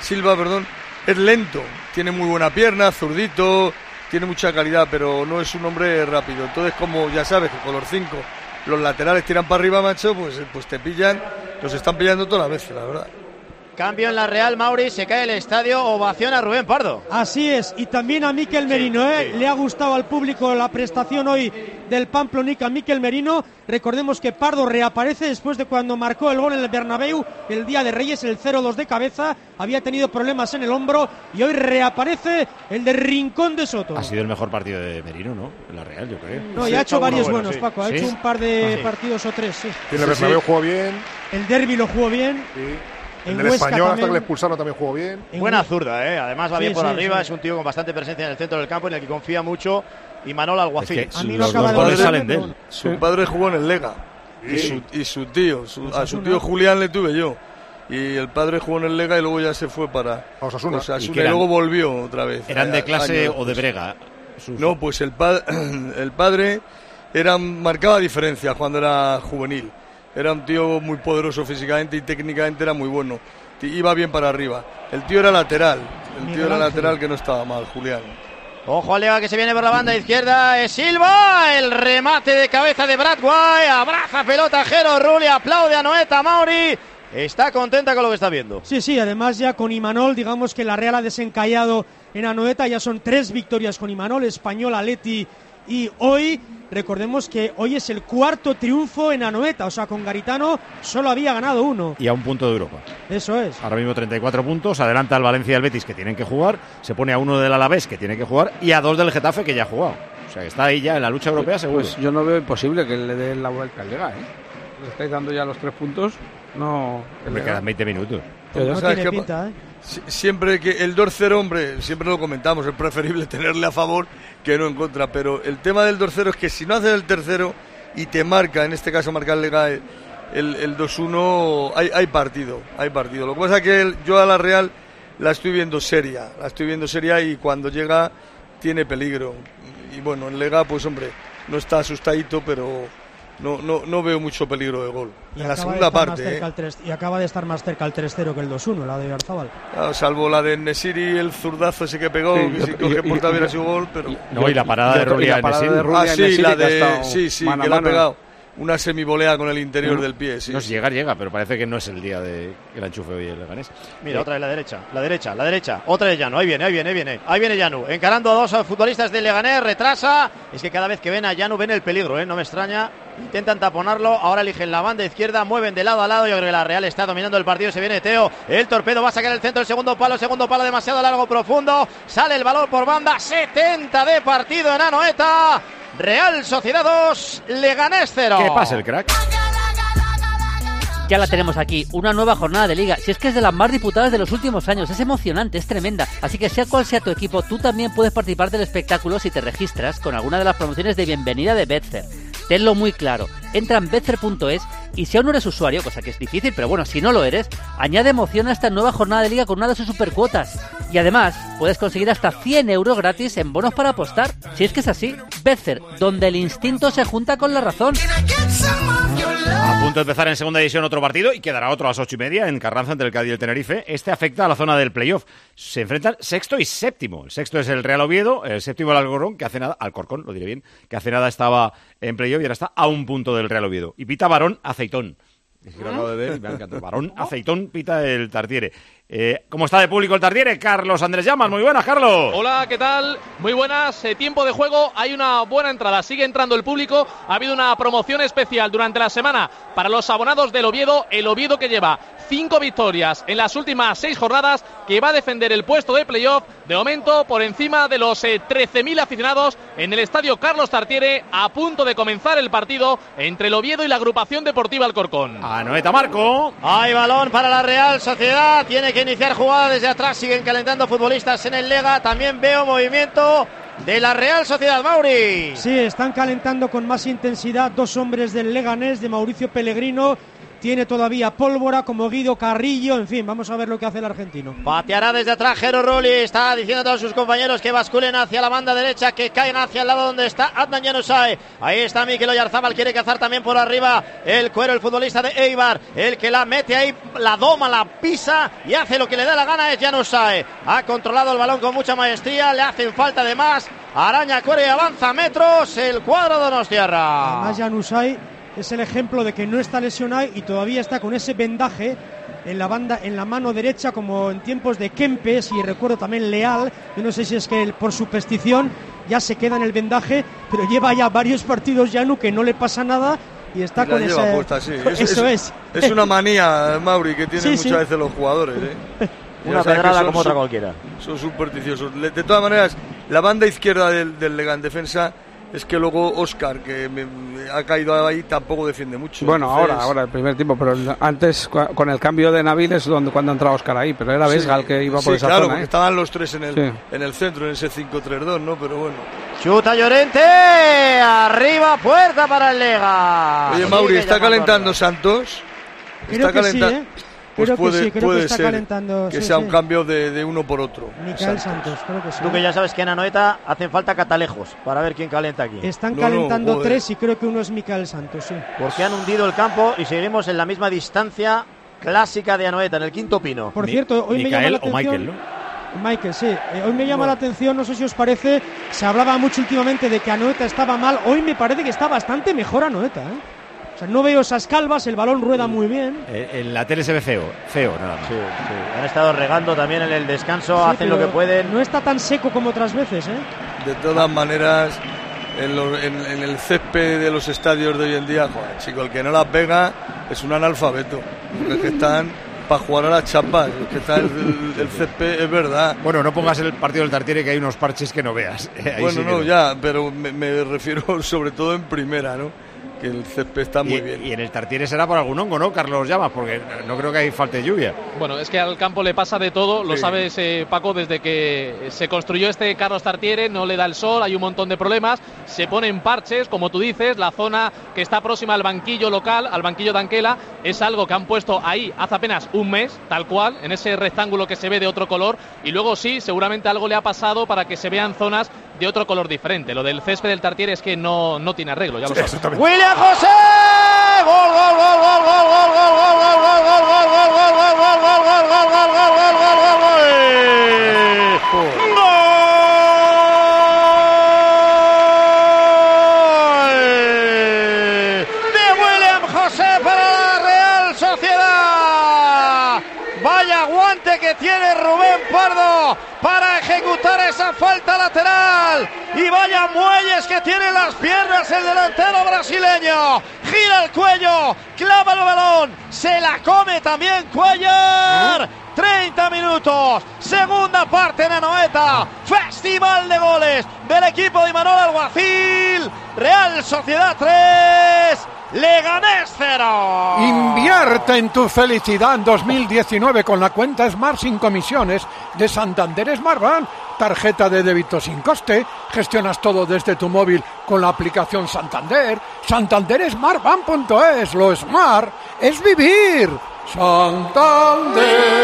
es lento, tiene muy buena pierna, zurdito, tiene mucha calidad, pero no es un hombre rápido. Entonces, como ya sabes que con los 5 los laterales tiran para arriba, macho, pues te pillan, los están pillando todas las veces, la verdad. Cambio en la Real, Mauri, se cae el estadio, ovación a Rubén Pardo. Así es, y también a Mikel Merino, sí. Le ha gustado al público la prestación hoy del Pamplonica Mikel Merino. Recordemos que Pardo reaparece después de cuando marcó el gol en el Bernabéu el día de Reyes, el 0-2 de cabeza, había tenido problemas en el hombro y hoy reaparece el de Rincón de Soto. Ha sido el mejor partido de Merino, ¿no? En la Real, yo creo. No, y ha hecho varios buenos, sí. Paco, ha hecho un par de partidos o 3, sí. Y en el Bernabéu jugó bien. El derbi lo jugó bien. Sí. En el Huesca Español, también. hasta que le expulsaron, también jugó bien. Buena zurda, además va bien por arriba, sí. es un tío con bastante presencia en el centro del campo, en el que confía mucho. Y Manol Alguacil. Es que los goles salen de él. Su padre jugó en el Lega. Y su tío, a su tío Julián le tuve yo. Y el padre jugó en el Lega y luego ya se fue para Osasuna. Y luego volvió otra vez. ¿Eran de clase o de brega? No, pues el padre marcaba diferencia cuando era juvenil. Era un tío muy poderoso físicamente y técnicamente era muy bueno. Iba bien para arriba. El tío era lateral. Que no estaba mal, Julián. Ojo al Lega que se viene por la banda izquierda. Es Silva. El remate de cabeza de Brad White. Abraza pelota Jero Rulli. Aplaude a Noeta, Mauri. Está contenta con lo que está viendo. Sí, además ya con Imanol, digamos que la Real ha desencallado en Anoeta. Ya son 3 victorias con Imanol, Español, Atleti y hoy. Recordemos que hoy es el 4º triunfo en Anoeta, o sea, con Garitano solo había ganado 1. Y a un punto de Europa. Eso es. Ahora mismo 34 puntos, adelanta al Valencia y al Betis, que tienen que jugar, se pone a 1 del Alavés, que tiene que jugar, y a 2 del Getafe, que ya ha jugado. O sea, que está ahí ya en la lucha europea, seguro. Pues yo no veo imposible que le dé la vuelta al Lega, le estáis dando ya los 3 puntos. No, me quedan 20 minutos. Pero no tiene pinta, ¿eh? Siempre que el 2-0, hombre, siempre lo comentamos, es preferible tenerle a favor que no en contra, pero el tema del 2-0 es que si no haces el tercero y te marca, en este caso marca el Lega el 2-1, hay partido. Lo que pasa es que yo a la Real la estoy viendo seria y cuando llega tiene peligro. Y bueno, el Lega, pues hombre, no está asustadito, pero no veo mucho peligro de gol. En la segunda parte. Y acaba de estar más cerca el 3-0 que el 2-1, la de Oyarzabal. Claro, salvo la de Nesiri, el zurdazo ese que pegó, que si coge puerta hubiera sido gol, pero... No, y la parada de Rulli a Nesiri. Que la ha pegado. Una semivolea con el interior del pie. Sí, no, si llega, pero parece que no es el día de el enchufe hoy el Leganés. Mira, otra vez la derecha. Otra vez Llano, ahí viene Llano. Encarando a 2 futbolistas del Leganés, retrasa. Es que cada vez que ven a Llano ven el peligro, no me extraña. Intentan taponarlo, ahora eligen la banda izquierda, mueven de lado a lado. Yo creo que la Real está dominando el partido, se viene Teo. El torpedo va a sacar el centro, el segundo palo demasiado largo, profundo. Sale el balón por banda, 70 de partido en Anoeta. Real Sociedad 2, Leganés 0. ¿Qué pasa el crack? Ya la tenemos aquí, una nueva jornada de Liga. Si es que es de las más disputadas de los últimos años, es emocionante, es tremenda. Así que sea cual sea tu equipo, tú también puedes participar del espectáculo si te registras con alguna de las promociones de bienvenida de Betfair. Tenlo muy claro, entra en betfair.es y si aún no eres usuario, cosa que es difícil, pero bueno, si no lo eres, añade emoción a esta nueva jornada de Liga con una de sus supercuotas. Y además, puedes conseguir hasta 100 euros gratis en bonos para apostar. Si es que es así, Betfair, donde el instinto se junta con la razón. A punto de empezar en segunda división otro partido y quedará otro a las 8:30 en Carranza entre el Cádiz y el Tenerife. Este afecta a la zona del playoff. Se enfrentan sexto y séptimo. El sexto es el Real Oviedo, el séptimo el Alcorcón, que hace nada, Alcorcón, lo diré bien, que hace nada estaba en playoff y ahora está a un punto del Real Oviedo. Y pita Barón Aceitón. Es que lo acabo de ver y me ha encantado. Barón Aceitón pita el Tartiere. ¿Cómo está de público el Tartiere? Carlos Andrés Llamas, muy buenas, Carlos. Hola, ¿qué tal? Muy buenas. Tiempo de juego, hay una buena entrada, sigue entrando el público. Ha habido una promoción especial durante la semana para los abonados del Oviedo. El Oviedo que lleva 5 victorias en las últimas 6 jornadas, que va a defender el puesto de playoff, de momento por encima de los 13.000 aficionados en el estadio Carlos Tartiere, a punto de comenzar el partido entre el Oviedo y la agrupación deportiva Alcorcón. Anoeta Marco. Hay balón para la Real Sociedad, tiene que iniciar jugada desde atrás, siguen calentando futbolistas en el Lega. También veo movimiento de la Real Sociedad, Mauri. Sí, están calentando con más intensidad 2 hombres del Leganés, de Mauricio Pellegrino. Tiene todavía pólvora como Guido Carrillo. En fin, vamos a ver lo que hace el argentino. Pateará desde atrás Jero Rulli. Está diciendo a todos sus compañeros que basculen hacia la banda derecha, que caigan hacia el lado donde está Adnan Januzaj. Ahí está Mikel Oyarzabal, quiere cazar también por arriba el Cuero, el futbolista de Eibar. El que la mete ahí, la doma, la pisa y hace lo que le da la gana es Januzaj. Ha controlado el balón con mucha maestría, le hacen falta de más. Araña Cuero y avanza metros el cuadro donostiarra. Además Januzaj es el ejemplo de que no está lesionado y todavía está con ese vendaje en la banda, en la mano derecha, como en tiempos de Kempes, y recuerdo también Leal. Yo no sé si es que él, por superstición, ya se queda en el vendaje, pero lleva ya varios partidos Llano que no le pasa nada y está con esa puesta, sí. Eso es una manía, Mauri, que tienen muchas veces los jugadores, Una pedrada como otra cualquiera. Son supersticiosos. De todas maneras, la banda izquierda del Lega en defensa, es que luego Óscar, que ha caído ahí, tampoco defiende mucho. Bueno, entonces... ahora el primer tiempo, pero antes con el cambio de Nabil es cuando entraba Óscar ahí, pero era Vesga el que iba por esa claro, zona. Porque estaban los 3 en el centro, en ese 5-3-2, ¿no? Pero bueno. Chuta Llorente, arriba, puerta para el Lega. Oye, Mauri, ¿está calentando Santos? Creo que sí, Pues creo que está ser calentando, que sea un cambio de uno por otro. Michael Santos, creo que sí. Tú que ya sabes que en Anoeta hacen falta catalejos para ver quién calienta aquí. Están calentando 3 y creo que uno es Michael Santos, sí. Porque han hundido el campo y seguimos en la misma distancia clásica de Anoeta, en el quinto pino. Por cierto, hoy me llama la atención... Michael, sí. Hoy me llama la atención, no sé si os parece, se hablaba mucho últimamente de que Anoeta estaba mal. Hoy me parece que está bastante mejor Anoeta, O sea, no veo esas calvas, el balón rueda muy bien. En la tele se ve feo nada más. Sí. Han estado regando también en el descanso, hacen lo que pueden. No está tan seco como otras veces, De todas maneras, en el césped de los estadios de hoy en día, joder, chico, el que no la pega es un analfabeto. Porque es que están para jugar a las chapas, es que está el césped, es verdad. Bueno, no pongas el partido del Tartiere, que hay unos parches que no veas. Bueno, sí no, ya, pero me refiero sobre todo en primera, ¿no? que el césped está muy bien. Y en el Tartiere será por algún hongo, ¿no, Carlos Llamas? Porque no creo que ahí falte lluvia. Bueno, es que al campo le pasa de todo, lo sabes, Paco, desde que se construyó este Carlos Tartiere, no le da el sol, hay un montón de problemas, se ponen parches, como tú dices, la zona que está próxima al banquillo local, al banquillo de Anquela, es algo que han puesto ahí hace apenas un mes, tal cual, en ese rectángulo que se ve de otro color, y luego sí, seguramente algo le ha pasado para que se vean zonas de otro color diferente. Lo del césped del Tartiere es que no tiene arreglo, ya lo sabes. William José, gol, gol, gol, gol, gol, gol, gol, gol, gol, gol, gol, gol, gol, gol, gol, gol, gol, gol, de William José para la Real Sociedad. Vaya guante que tiene Rubén Pardo para ejecutar esa falta lateral. Y vaya muelles que tienen las piernas el delantero brasileño. Gira el cuello, clava el balón, se la come también Cuellar. 30 minutos, segunda parte en Anoeta. Festival de goles del equipo de Imanol Alguacil. Real Sociedad 3, Leganés 0. Invierte en tu felicidad en 2019 con la cuenta Smart sin comisiones de Santander Smartbank. Tarjeta de débito sin coste. Gestionas todo desde tu móvil con la aplicación Santander. SantanderSmartBank.es. Lo smart es vivir. Santander.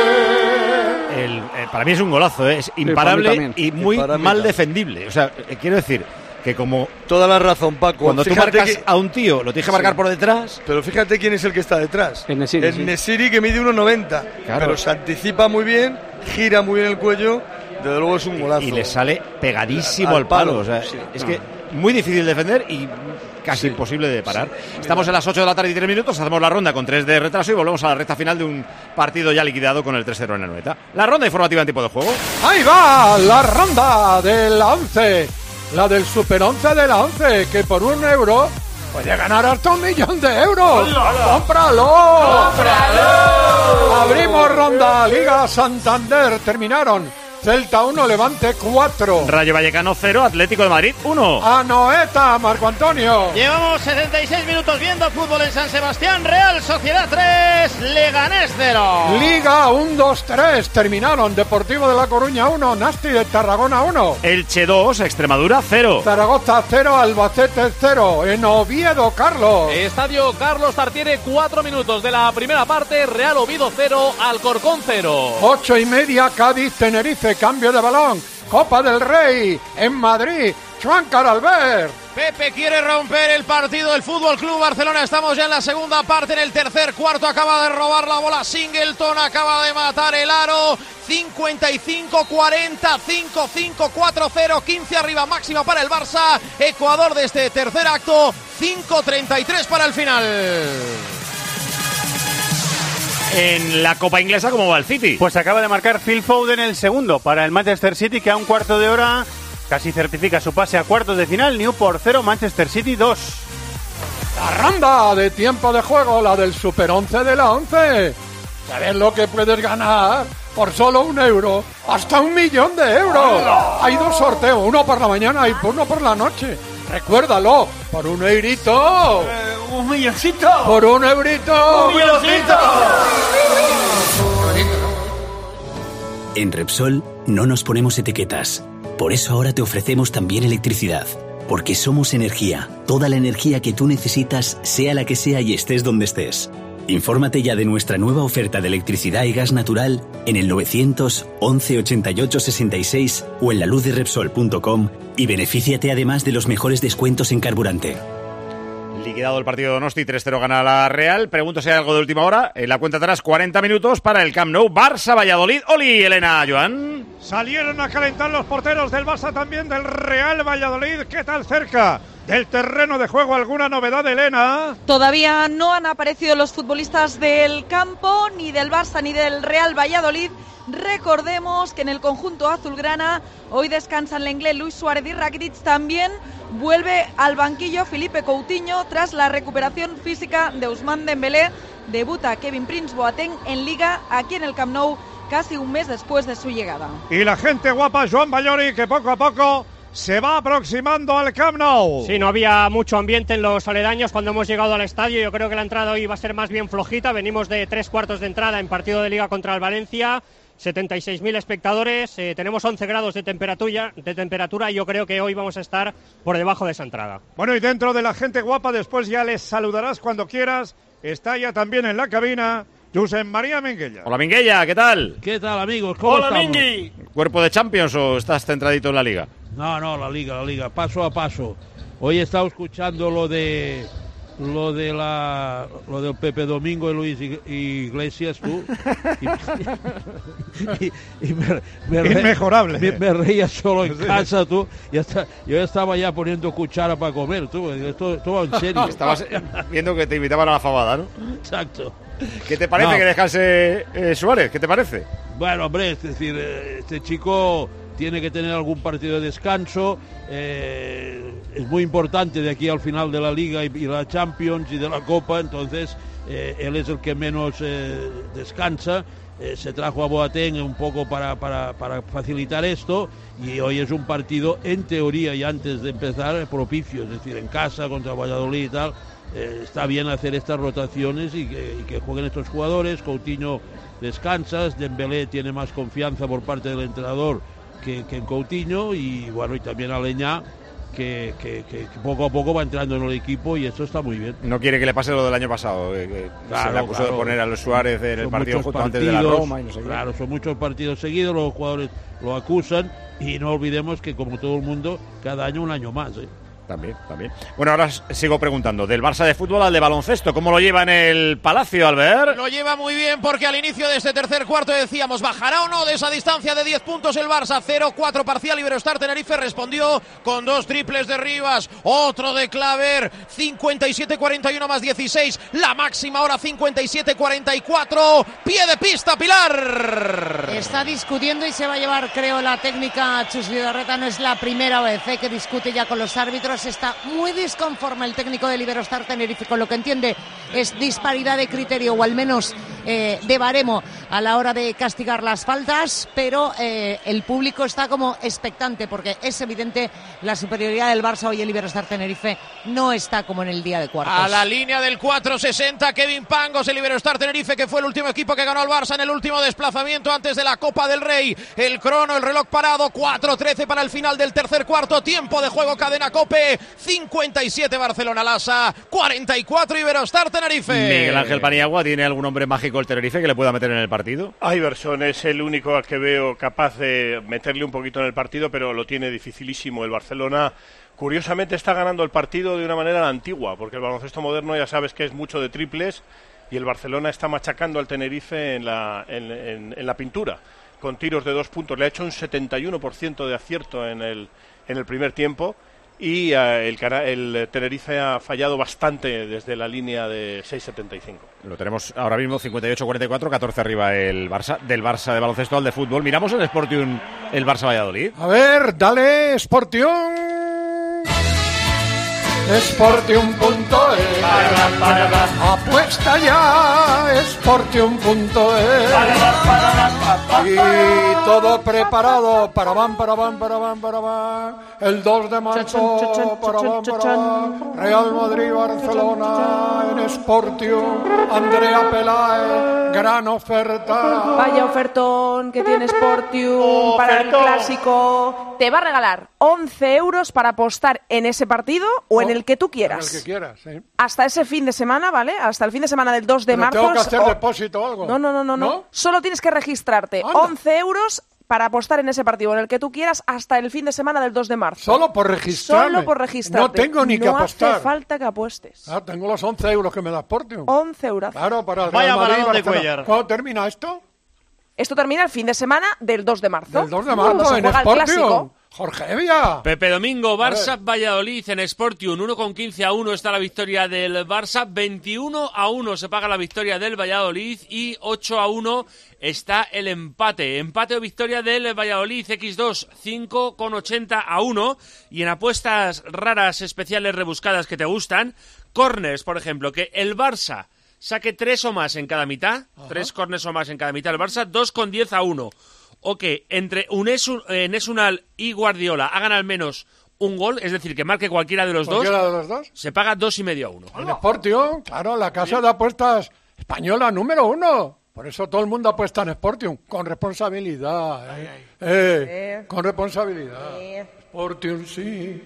Para mí es un golazo, es imparable y muy mal defendible. O sea, quiero decir que como... Toda la razón, Paco. Cuando tú marcas a un tío, lo tienes que marcar por detrás. Pero fíjate quién es el que está detrás. El Nesiri. El Nesiri, que mide 1,90. Claro. Pero se anticipa muy bien, gira muy bien el cuello. Desde luego es un golazo. Y le sale pegadísimo al palo. O sea, es que muy difícil de defender y casi imposible de parar. Estamos a las 8 de la tarde y 3 minutos. Hacemos la ronda con 3 de retraso y volvemos a la recta final de un partido ya liquidado con el 3-0 en la Anoeta. La ronda informativa en tiempo de juego. Ahí va la ronda de la 11. La del Super 11 de la 11, que por €1 puede ganar hasta €1.000.000. ¡Cómpralo! Abrimos ronda, Liga Santander. Terminaron Celta 1, Levante 4. Rayo Vallecano 0, Atlético de Madrid 1. Anoeta, Marco Antonio. Llevamos 76 minutos viendo fútbol en San Sebastián. Real Sociedad 3, Leganés 0. Liga 1-2-3. Terminaron Deportivo de La Coruña 1, Nasti de Tarragona 1. Elche 2, Extremadura 0. Zaragoza 0, Albacete 0. En Oviedo, Carlos. Estadio Carlos Tartiere, 4 minutos de la primera parte. Real Oviedo 0, Alcorcón 0. 8:30, Cádiz, Tenerife. Cambio de balón. Copa del Rey en Madrid. Joan Caralbert. Pepe quiere romper el partido del Fútbol Club Barcelona. Estamos ya en la segunda parte, en el tercer cuarto. Acaba de robar la bola Singleton, acaba de matar el aro. 55-40, 5-5, 4-0, 15 arriba máxima para el Barça. Ecuador de este tercer acto, 5-33 para el final. En la Copa Inglesa, ¿cómo va el City? Pues acaba de marcar Phil Foden el segundo para el Manchester City, que a un cuarto de hora casi certifica su pase a cuartos de final. Newport 0, Manchester City 2. La ronda de tiempo de juego, la del Super 11 de la 11. ¿Sabes lo que puedes ganar? Por solo €1, hasta €1.000.000. Hay 2 sorteos, uno por la mañana y uno por la noche. Recuérdalo, por €1. Un milloncito. Por €1. Un milloncito. En Repsol no nos ponemos etiquetas. Por eso ahora te ofrecemos también electricidad. Porque somos energía. Toda la energía que tú necesitas, sea la que sea y estés donde estés. Infórmate ya de nuestra nueva oferta de electricidad y gas natural en el 900 11 88 66 o en laluzderepsol.com y benefíciate además de los mejores descuentos en carburante. Liquidado el partido de Donosti, 3-0 gana la Real. Pregunto si hay algo de última hora. En la cuenta atrás, 40 minutos para el Camp Nou. Barça-Valladolid. Oli, Elena, Joan. Salieron a calentar los porteros del Barça, también del Real Valladolid. ¿Qué tal cerca del terreno de juego? ¿Alguna novedad, Elena? Todavía no han aparecido los futbolistas del campo, ni del Barça ni del Real Valladolid. Recordemos que en el conjunto azulgrana hoy descansan Lenglet, Luis Suárez y Rakitic. También vuelve al banquillo Felipe Coutinho tras la recuperación física de Ousmane Dembélé. Debuta Kevin Prince Boateng en Liga aquí en el Camp Nou casi un mes después de su llegada. Y la gente guapa, Joan Ballori, que poco a poco se va aproximando al Camp Nou. Sí, no había mucho ambiente en los aledaños cuando hemos llegado al estadio. Yo creo que la entrada hoy va a ser más bien flojita. Venimos de 3/4 de entrada en partido de Liga contra el Valencia. 76.000 espectadores, tenemos 11 grados de temperatura y yo creo que hoy vamos a estar por debajo de esa entrada. Bueno, y dentro de la gente guapa, después ya les saludarás cuando quieras. Está ya también en la cabina Josep María Minguella. Hola Minguella, ¿qué tal? ¿Qué tal, amigos? ¿Cómo Hola, estamos? Mingui. ¿Cuerpo de Champions o estás centradito en la Liga? No, la Liga, paso a paso. Hoy he estado escuchando lo del Pepe Domingo y Luis Iglesias, tú. Inmejorable. Me reía solo en casa, tú. Yo estaba ya poniendo cuchara para comer, tú. Esto va en serio. Estabas viendo que te invitaban a la fabada, ¿no? Exacto. ¿Qué te parece que descanse Suárez? ¿Qué te parece? Bueno, hombre, es decir, este chico tiene que tener algún partido de descanso. Es muy importante de aquí al final de la Liga y la Champions y de la Copa, entonces él es el que menos descansa. Se trajo a Boateng un poco para facilitar esto, y hoy es un partido en teoría y antes de empezar propicio, es decir, en casa contra Valladolid y tal. Está bien hacer estas rotaciones y que jueguen estos jugadores. Coutinho descansa, Dembélé tiene más confianza por parte del entrenador que en Coutinho, y bueno, y también Aleñá que poco a poco va entrando en el equipo, y esto está muy bien. No quiere que le pase lo del año pasado, se le acusó de poner a los Suárez en el partido justo antes de la Roma y no sé qué. Claro, son muchos partidos seguidos, los jugadores lo acusan, y no olvidemos que como todo el mundo, cada año un año más, También. Bueno, ahora sigo preguntando, del Barça de fútbol al de baloncesto, ¿cómo lo lleva en el Palacio, Albert? Lo lleva muy bien, porque al inicio de este tercer cuarto decíamos, ¿bajará o no de esa distancia de 10 puntos el Barça? 0-4 parcial, Iberostar Tenerife respondió con 2 triples de Rivas, otro de Claver, 57-41 más 16, la máxima ahora 57-44, pie de pista, Pilar. Está discutiendo y se va a llevar, creo, la técnica Chus Vidorreta. No es la primera vez que discute ya con los árbitros. Está muy disconforme el técnico del Iberostar Tenerife, con lo que entiende es disparidad de criterio, o al menos de baremo a la hora de castigar las faltas, pero el público está como expectante, porque es evidente la superioridad del Barça hoy. El Iberostar Tenerife no está como en el día de cuartos. A la línea del 4-60, Kevin Pangos, el Iberostar Tenerife, que fue el último equipo que ganó al Barça en el último desplazamiento antes de la Copa del Rey. El crono, el reloj parado, 4-13 para el final del tercer cuarto, tiempo de juego, cadena COPE, 57 Barcelona Lassa, 44 Iberostar Tenerife. Miguel Ángel Paniagua, ¿tiene algún hombre mágico el Tenerife que le pueda meter en el partido? Iverson es el único al que veo capaz de meterle un poquito en el partido, pero lo tiene dificilísimo. El Barcelona, curiosamente, está ganando el partido de una manera a la antigua, porque el baloncesto moderno ya sabes que es mucho de triples, y el Barcelona está machacando al Tenerife en la pintura, con tiros de 2 puntos. Le ha hecho un 71% de acierto en el primer tiempo, y el Tenerife ha fallado bastante desde la línea de 6.75. Lo tenemos ahora mismo 58-44, 14 arriba el Barça, del Barça de baloncesto al de fútbol. Miramos el Sportium, el Barça Valladolid. A ver, dale, Sportium. Sportium.es. Apuesta ya, Sportium.es. Y todo preparado para van. El 2 de marzo, para Real Madrid, Barcelona, en Sportium. Andrea Pelae, gran oferta. Vaya ofertón que tiene Sportium para el clásico. Te va a regalar 11 euros para apostar en ese partido o en el que tú quieras. En el que quieras, sí. Hasta ese fin de semana, ¿vale? Hasta el fin de semana del 2 de marzo. ¿Tengo que hacer depósito o algo? No. Solo tienes que registrarte. Anda. 11 euros para apostar en ese partido, en el que tú quieras, hasta el fin de semana del 2 de marzo. ¿Solo por registrarme? Solo por registrarte. No tengo ni que apostar. No hace falta que apuestes. Tengo los 11 euros que me da Sportium. 11 euros. Claro, para el Vaya Real Madrid, paradón de Barcelona. Cuellar. ¿Cuándo termina esto? Esto termina el fin de semana del 2 de marzo. Del 2 de Cuando marzo, se en juega el Sportium. clásico. Jorge Evia. Pepe Domingo, Barça Valladolid en Sportium, 1,15-1 está la victoria del Barça, 21-1 se paga la victoria del Valladolid y 8-1 está el empate o victoria del Valladolid. X2, 5,80-1, y en apuestas raras, especiales, rebuscadas que te gustan, corners, por ejemplo, que el Barça saque 3 o más en cada mitad, 3 corners o más en cada mitad el Barça, 2,10-1. o que entre Enes Unal y Guardiola hagan al menos un gol, es decir, que marque cualquiera de los dos, se paga 2,5-1. En Sportium, claro, la casa de apuestas española número 1. Por eso todo el mundo apuesta en Sportium, con responsabilidad. Con responsabilidad. Sportium, sí.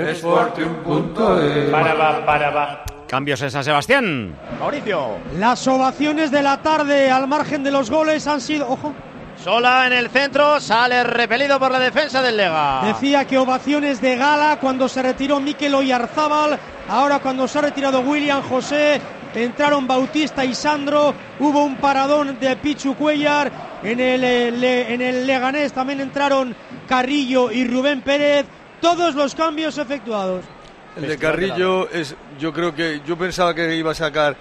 Sportium.es. Para. Cambios en San Sebastián. Mauricio. Las ovaciones de la tarde al margen de los goles han sido... ¡Ojo! Sola en el centro, sale repelido por la defensa del Lega. Decía que ovaciones de gala cuando se retiró Mikel Oyarzábal, ahora cuando se ha retirado William José, entraron Bautista y Sandro, hubo un paradón de Pichu Cuellar, en el Leganés también entraron Carrillo y Rubén Pérez, todos los cambios efectuados. El de Carrillo es, yo creo que, yo pensaba que iba a sacar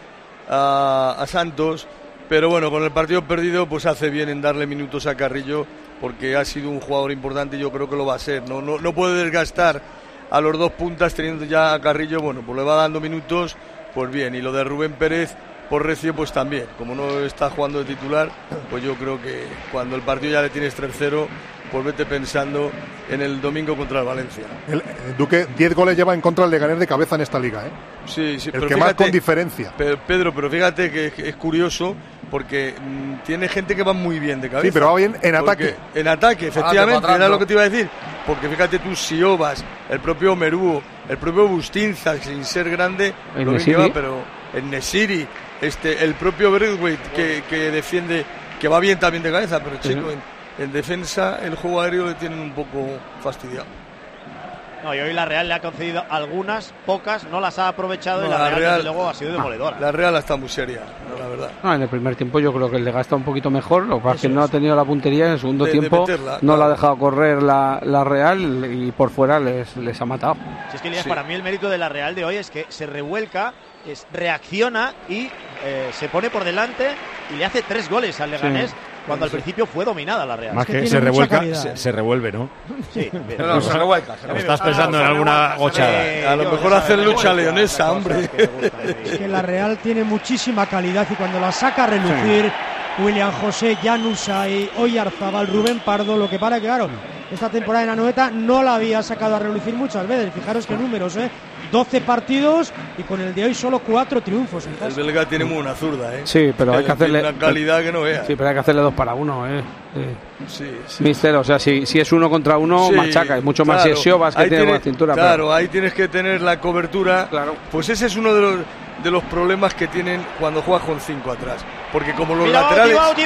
a Santos, pero bueno, con el partido perdido pues hace bien en darle minutos a Carrillo porque ha sido un jugador importante y yo creo que lo va a ser. No puede desgastar a los dos puntas teniendo ya a Carrillo, bueno, pues le va dando minutos, pues bien. Y lo de Rubén Pérez por Recio pues también, como no está jugando de titular, pues yo creo que cuando el partido ya le tienes 3-0, pues vete pensando en el domingo contra el Valencia. Duque, 10 goles lleva en contra el Leganés de cabeza en esta liga, ¿eh? Sí, el pero que fíjate, más con diferencia. Pedro, pero fíjate que es curioso porque tiene gente que va muy bien de cabeza. Sí, pero va bien en ataque. En ataque, efectivamente, era lo que te iba a decir. Porque fíjate tú, Siobas, el propio Merúo, el propio Bustinza, sin ser grande, lo bien que va, pero en Nesiri, el propio Braithwaite que defiende, que va bien también de cabeza, pero chico, en defensa el juego aéreo le tienen un poco fastidiado. No, y hoy la Real le ha concedido algunas, pocas, no las ha aprovechado y la Real desde luego ha sido demoledora. La Real está muy seria, la verdad. No, en el primer tiempo yo creo que el Lega está un poquito mejor, lo que pasa es que no ha tenido la puntería, en el segundo tiempo no la ha dejado correr la Real y por fuera les ha matado. Si es que para mí el mérito de la Real de hoy es que se revuelca, reacciona y se pone por delante y le hace 3 goles al Leganés. Cuando al principio fue dominada la Real. Más que se revuelca, se revuelve, ¿no? Sí, no, se revuelca. Estás pensando en alguna gochada. A lo mejor hacer lucha leonesa, hombre. Es que la Real tiene muchísima calidad y cuando la saca a relucir William José, Llanusa y Oyarzábal, Rubén Pardo, lo que para que claro, esta temporada en Anoeta no la había sacado a relucir muchas veces. Fijaros qué números, 12 partidos y con el de hoy solo 4 triunfos. El belga tiene muy una zurda, Sí, pero hay que hacerle una calidad que no vea. Sí, pero hay que hacerle 2 para 1, Sí. Mister, o sea, si es 1 contra 1, machaca, es mucho más si es Siobas que tiene buena cintura. Claro, ahí tienes que tener la cobertura. Claro. Pues ese es uno de los problemas que tienen cuando juegas con 5 atrás. Porque como los laterales... ¡Bauti!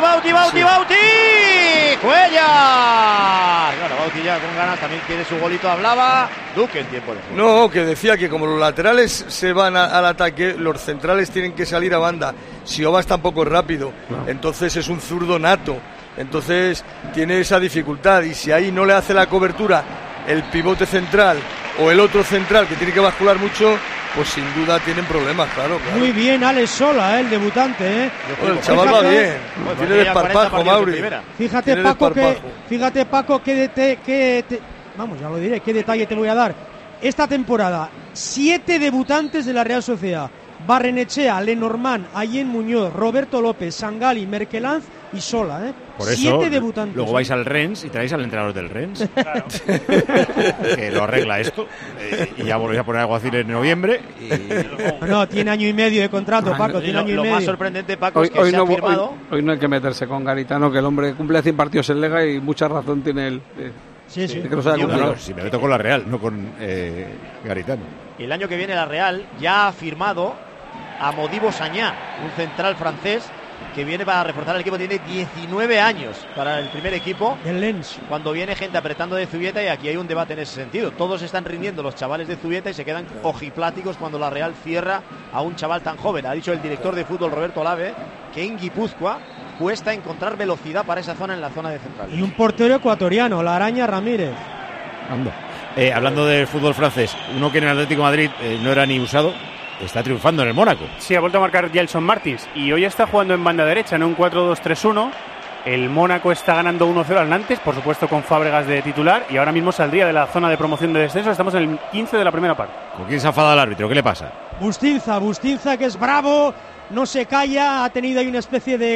¡Cuellar! Bueno, Bauti ya con ganas también quiere su golito, hablaba Duque en tiempo de juego. No, que decía que como los laterales se van al ataque, los centrales tienen que salir a banda. Siobas tampoco es rápido, entonces es un zurdo nato. Entonces tiene esa dificultad y si ahí no le hace la cobertura el pivote central o el otro central que tiene que bascular mucho, pues sin duda tienen problemas, claro. Muy bien Alex Sola, el debutante. El chaval va bien, tiene desparpajo, Mauri. Fíjate Paco, vamos, ya lo diré, qué detalle te voy a dar. Esta temporada, 7 debutantes de la Real Sociedad: Barrenechea, Lenormand, Allen Muñoz, Roberto López, Sangali, Merkelanz y Sola, Por eso, 7 debutantes. Luego vais al Rennes y traéis al entrenador del Rennes. Claro. Que lo arregla esto. Y ya volvéis a poner Alguacil en noviembre. No, tiene año y medio de contrato, Paco. Tiene año y medio. Lo más sorprendente, Paco, es que se ha firmado. Hoy no hay que meterse con Garitano, que el hombre cumple 100 partidos en Lega y mucha razón tiene él. Sí. Que lo sabe no, si me meto con la Real, no con Garitano. Y el año que viene la Real ya ha firmado a Modibo Sañá, un central francés que viene para reforzar el equipo. Tiene 19 años para el primer equipo. El Lens. Cuando viene gente apretando de Zubieta, y aquí hay un debate en ese sentido. Todos están rindiendo los chavales de Zubieta y se quedan ojipláticos cuando la Real cierra a un chaval tan joven. Ha dicho el director de fútbol Roberto Olave que en Guipúzcoa cuesta encontrar velocidad para esa zona, en la zona de central. Y un portero ecuatoriano, la Araña Ramírez. Hablando del fútbol francés, uno que en el Atlético de Madrid no era ni usado, está triunfando en el Mónaco. Sí, ha vuelto a marcar Gelson Martins y hoy está jugando en banda derecha en un 4-2-3-1. El Mónaco está ganando 1-0 al Nantes, por supuesto con Fábregas de titular, y ahora mismo saldría de la zona de promoción de descenso. Estamos en el 15 de la primera parte. ¿Con quién se ha enfadado el árbitro? ¿Qué le pasa? Bustinza que es bravo, no se calla, ha tenido ahí una especie de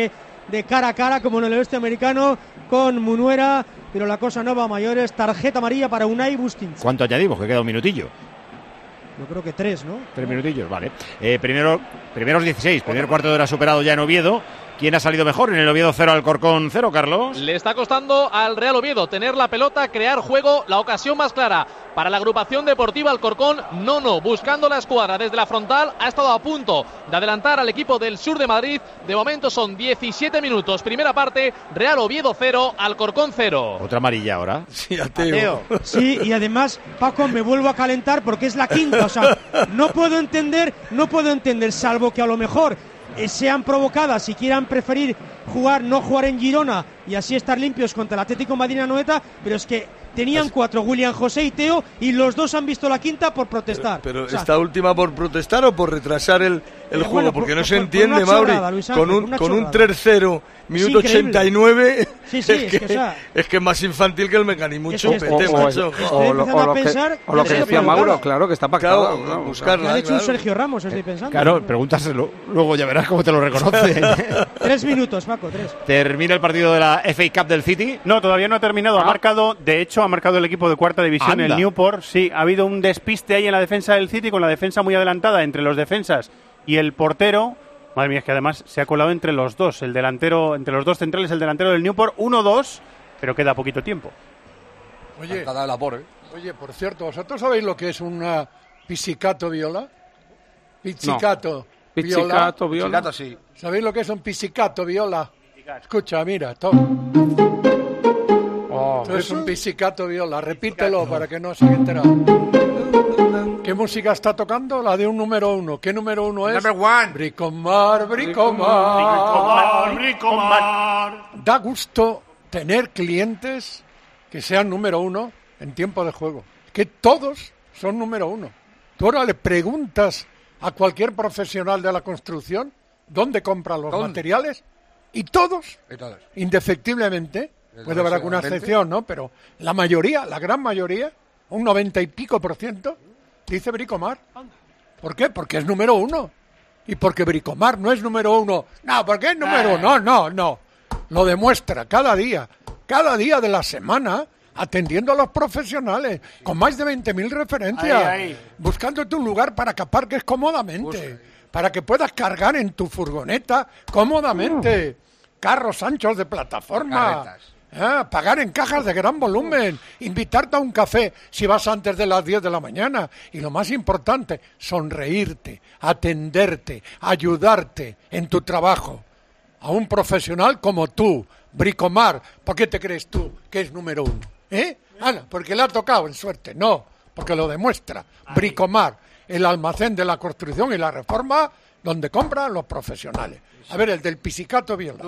de cara a cara como en el oeste americano con Munuera, pero la cosa no va a mayores. Tarjeta amarilla para Unai Bustinza. ¿Cuánto añadimos? Que queda un minutillo. Yo creo que 3, ¿no? 3 minutillos, vale. Primeros 16, primer cuarto de hora superado ya en Oviedo. ¿Quién ha salido mejor en el Oviedo 0 Alcorcón 0, Carlos? Le está costando al Real Oviedo tener la pelota, crear juego. La ocasión más clara para la agrupación deportiva Alcorcón, Nono, buscando la escuadra desde la frontal, ha estado a punto de adelantar al equipo del sur de Madrid. De momento son 17 minutos, primera parte, Real Oviedo 0, Alcorcón 0. Otra amarilla ahora. Sí, Ateo. Sí, y además, Paco, me vuelvo a calentar porque es la quinta. O sea, no puedo entender, salvo que a lo mejor sean provocadas y quieran preferir no jugar en Girona y así estar limpios contra el Atlético de Madrid Anoeta, pero es que tenían 4, William José y Teo, y los dos han visto la quinta por protestar. Pero o sea, esta última por protestar o por retrasar el juego, bueno, porque no se entiende, por una chorrada, Mauri, Luis Ángel, con un 3-0, minuto 89, sí, es que es más infantil que el mecanismo chupete, macho. O lo que decía Mauro, claro, que está pactado. Claro, buscarla, ha hecho un Sergio Ramos, estoy pensando. Claro, pregúntaselo, luego ya verás cómo te lo reconoce. 3 minutos, Paco, 3. ¿Termina el partido de la FA Cup del City? No, todavía no ha terminado. Ha marcado el equipo de cuarta división, el Newport. Sí, ha habido un despiste ahí en la defensa del City, con la defensa muy adelantada entre los defensas y el portero. Madre mía, es que además se ha colado entre los dos, entre los dos centrales, el delantero del Newport, 1-2, pero queda poquito tiempo. Oye, por cierto, ¿vosotros sabéis lo que es una pizzicato viola? Pizzicato viola. Pizzicato, sí. ¿Sabéis lo que es un pizzicato viola? Escucha, mira, todo. Es un pizzicato viola, repítelo para que no se haya enterado. ¿Qué música está tocando? La de un número 1. ¿Qué número 1 es? Number 1. Bricomar. Da gusto tener clientes que sean número 1 en tiempo de juego. Que todos son número 1. Tú ahora le preguntas a cualquier profesional de la construcción dónde compran los materiales y todos, indefectiblemente, puede haber alguna excepción, ¿no? Pero la mayoría, la gran mayoría, un 90 y pico %, dice Bricomar. ¿Por qué? Porque es número 1. Y porque Bricomar no es número 1. No, porque es número 1. No. Lo demuestra cada día de la semana, atendiendo a los profesionales, con más de 20.000 referencias, buscándote un lugar para que aparques cómodamente, para que puedas cargar en tu furgoneta cómodamente, carros anchos de plataforma. Pagar en cajas de gran volumen, invitarte a un café si vas antes de las 10 de la mañana y lo más importante, sonreírte, atenderte, ayudarte en tu trabajo. A un profesional como tú, Bricomar. ¿Por qué te crees tú que es número 1? Porque le ha tocado en suerte. No, porque lo demuestra. Bricomar, el almacén de la construcción y la reforma donde compran los profesionales. A ver, el del pizzicato viola.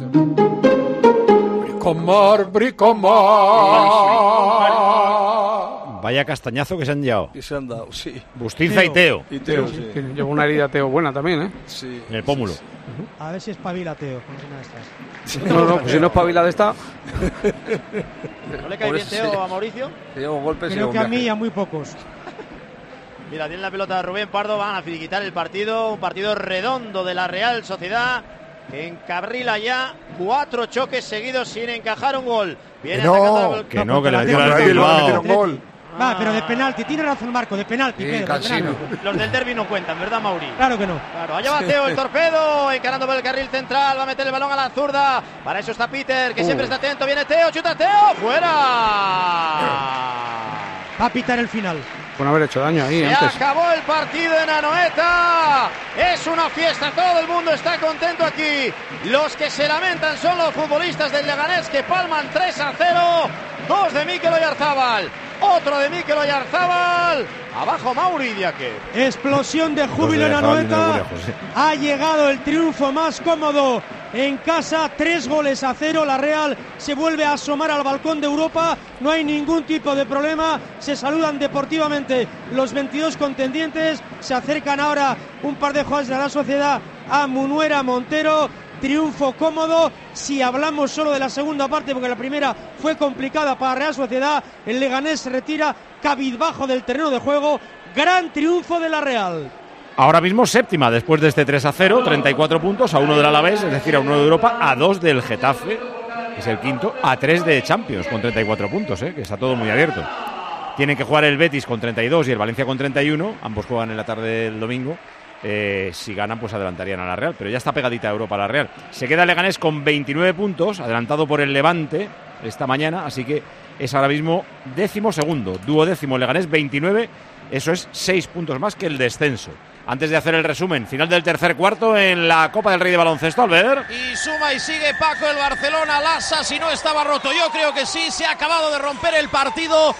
Bricomar. Vaya castañazo que se han llevado. Y se han dado, sí. Bustinza y Teo. Y Teo, sí. Lleva una herida Teo buena también, ¿eh? Sí. En el pómulo. A ver si espabila Teo con una de estas. No, pues si no espabila de esta. ¿No le cae bien Teo a Mauricio? Creo que a mí y a muy pocos. Mira, tiene la pelota Rubén Pardo, van a finiquitar el partido, un partido redondo de la Real Sociedad, que encarrila ya 4 choques seguidos sin encajar un gol. Viene que no, que le metieron un gol. Va, pero de penalti, tiene razón Marco, de penalti. Sí, Pedro, los del derbi no cuentan, ¿verdad, Mauri? Claro que no. Claro, allá va Teo, el torpedo, encarando por el carril central, va a meter el balón a la zurda. Para eso está Peter, que siempre está atento, viene Teo, chuta Teo, fuera. Va a pitar el final. Con haber hecho daño ahí antes. Se acabó el partido en Anoeta. Es una fiesta, todo el mundo está contento aquí. Los que se lamentan son los futbolistas del Leganés, que palman 3-0. 2 de Mikel Oyarzábal, otro de Mikel Oyarzábal. Abajo Mauri Diaque. Explosión de júbilo en Anoeta. Ha llegado el triunfo más cómodo en casa, 3-0. La Real se vuelve a asomar al balcón de Europa. No hay ningún tipo de problema. Se saludan deportivamente los 22 contendientes. Se acercan ahora un par de jugadores de la Sociedad a Munuera, Montero. Triunfo cómodo. Si hablamos solo de la segunda parte, porque la primera fue complicada para Real Sociedad, el Leganés se retira cabizbajo del terreno de juego. Gran triunfo de la Real. Ahora mismo séptima, después de este 3-0, 34 puntos, a 1 del Alavés, es decir, a 1 de Europa, a 2 del Getafe, que es el quinto, a 3 de Champions, con 34 puntos, que está todo muy abierto. Tienen que jugar el Betis con 32 y el Valencia con 31, ambos juegan en la tarde del domingo. Si ganan, pues adelantarían a la Real, pero ya está pegadita a Europa la Real. Se queda el Leganés con 29 puntos, adelantado por el Levante esta mañana, así que es ahora mismo 12º, duodécimo el Leganés, 29, eso es 6 puntos más que el descenso. Antes de hacer el resumen, final del tercer cuarto en la Copa del Rey de baloncesto, Albert. Y suma y sigue Paco el Barcelona, Lassa, si no estaba roto, yo creo que sí, se ha acabado de romper el partido,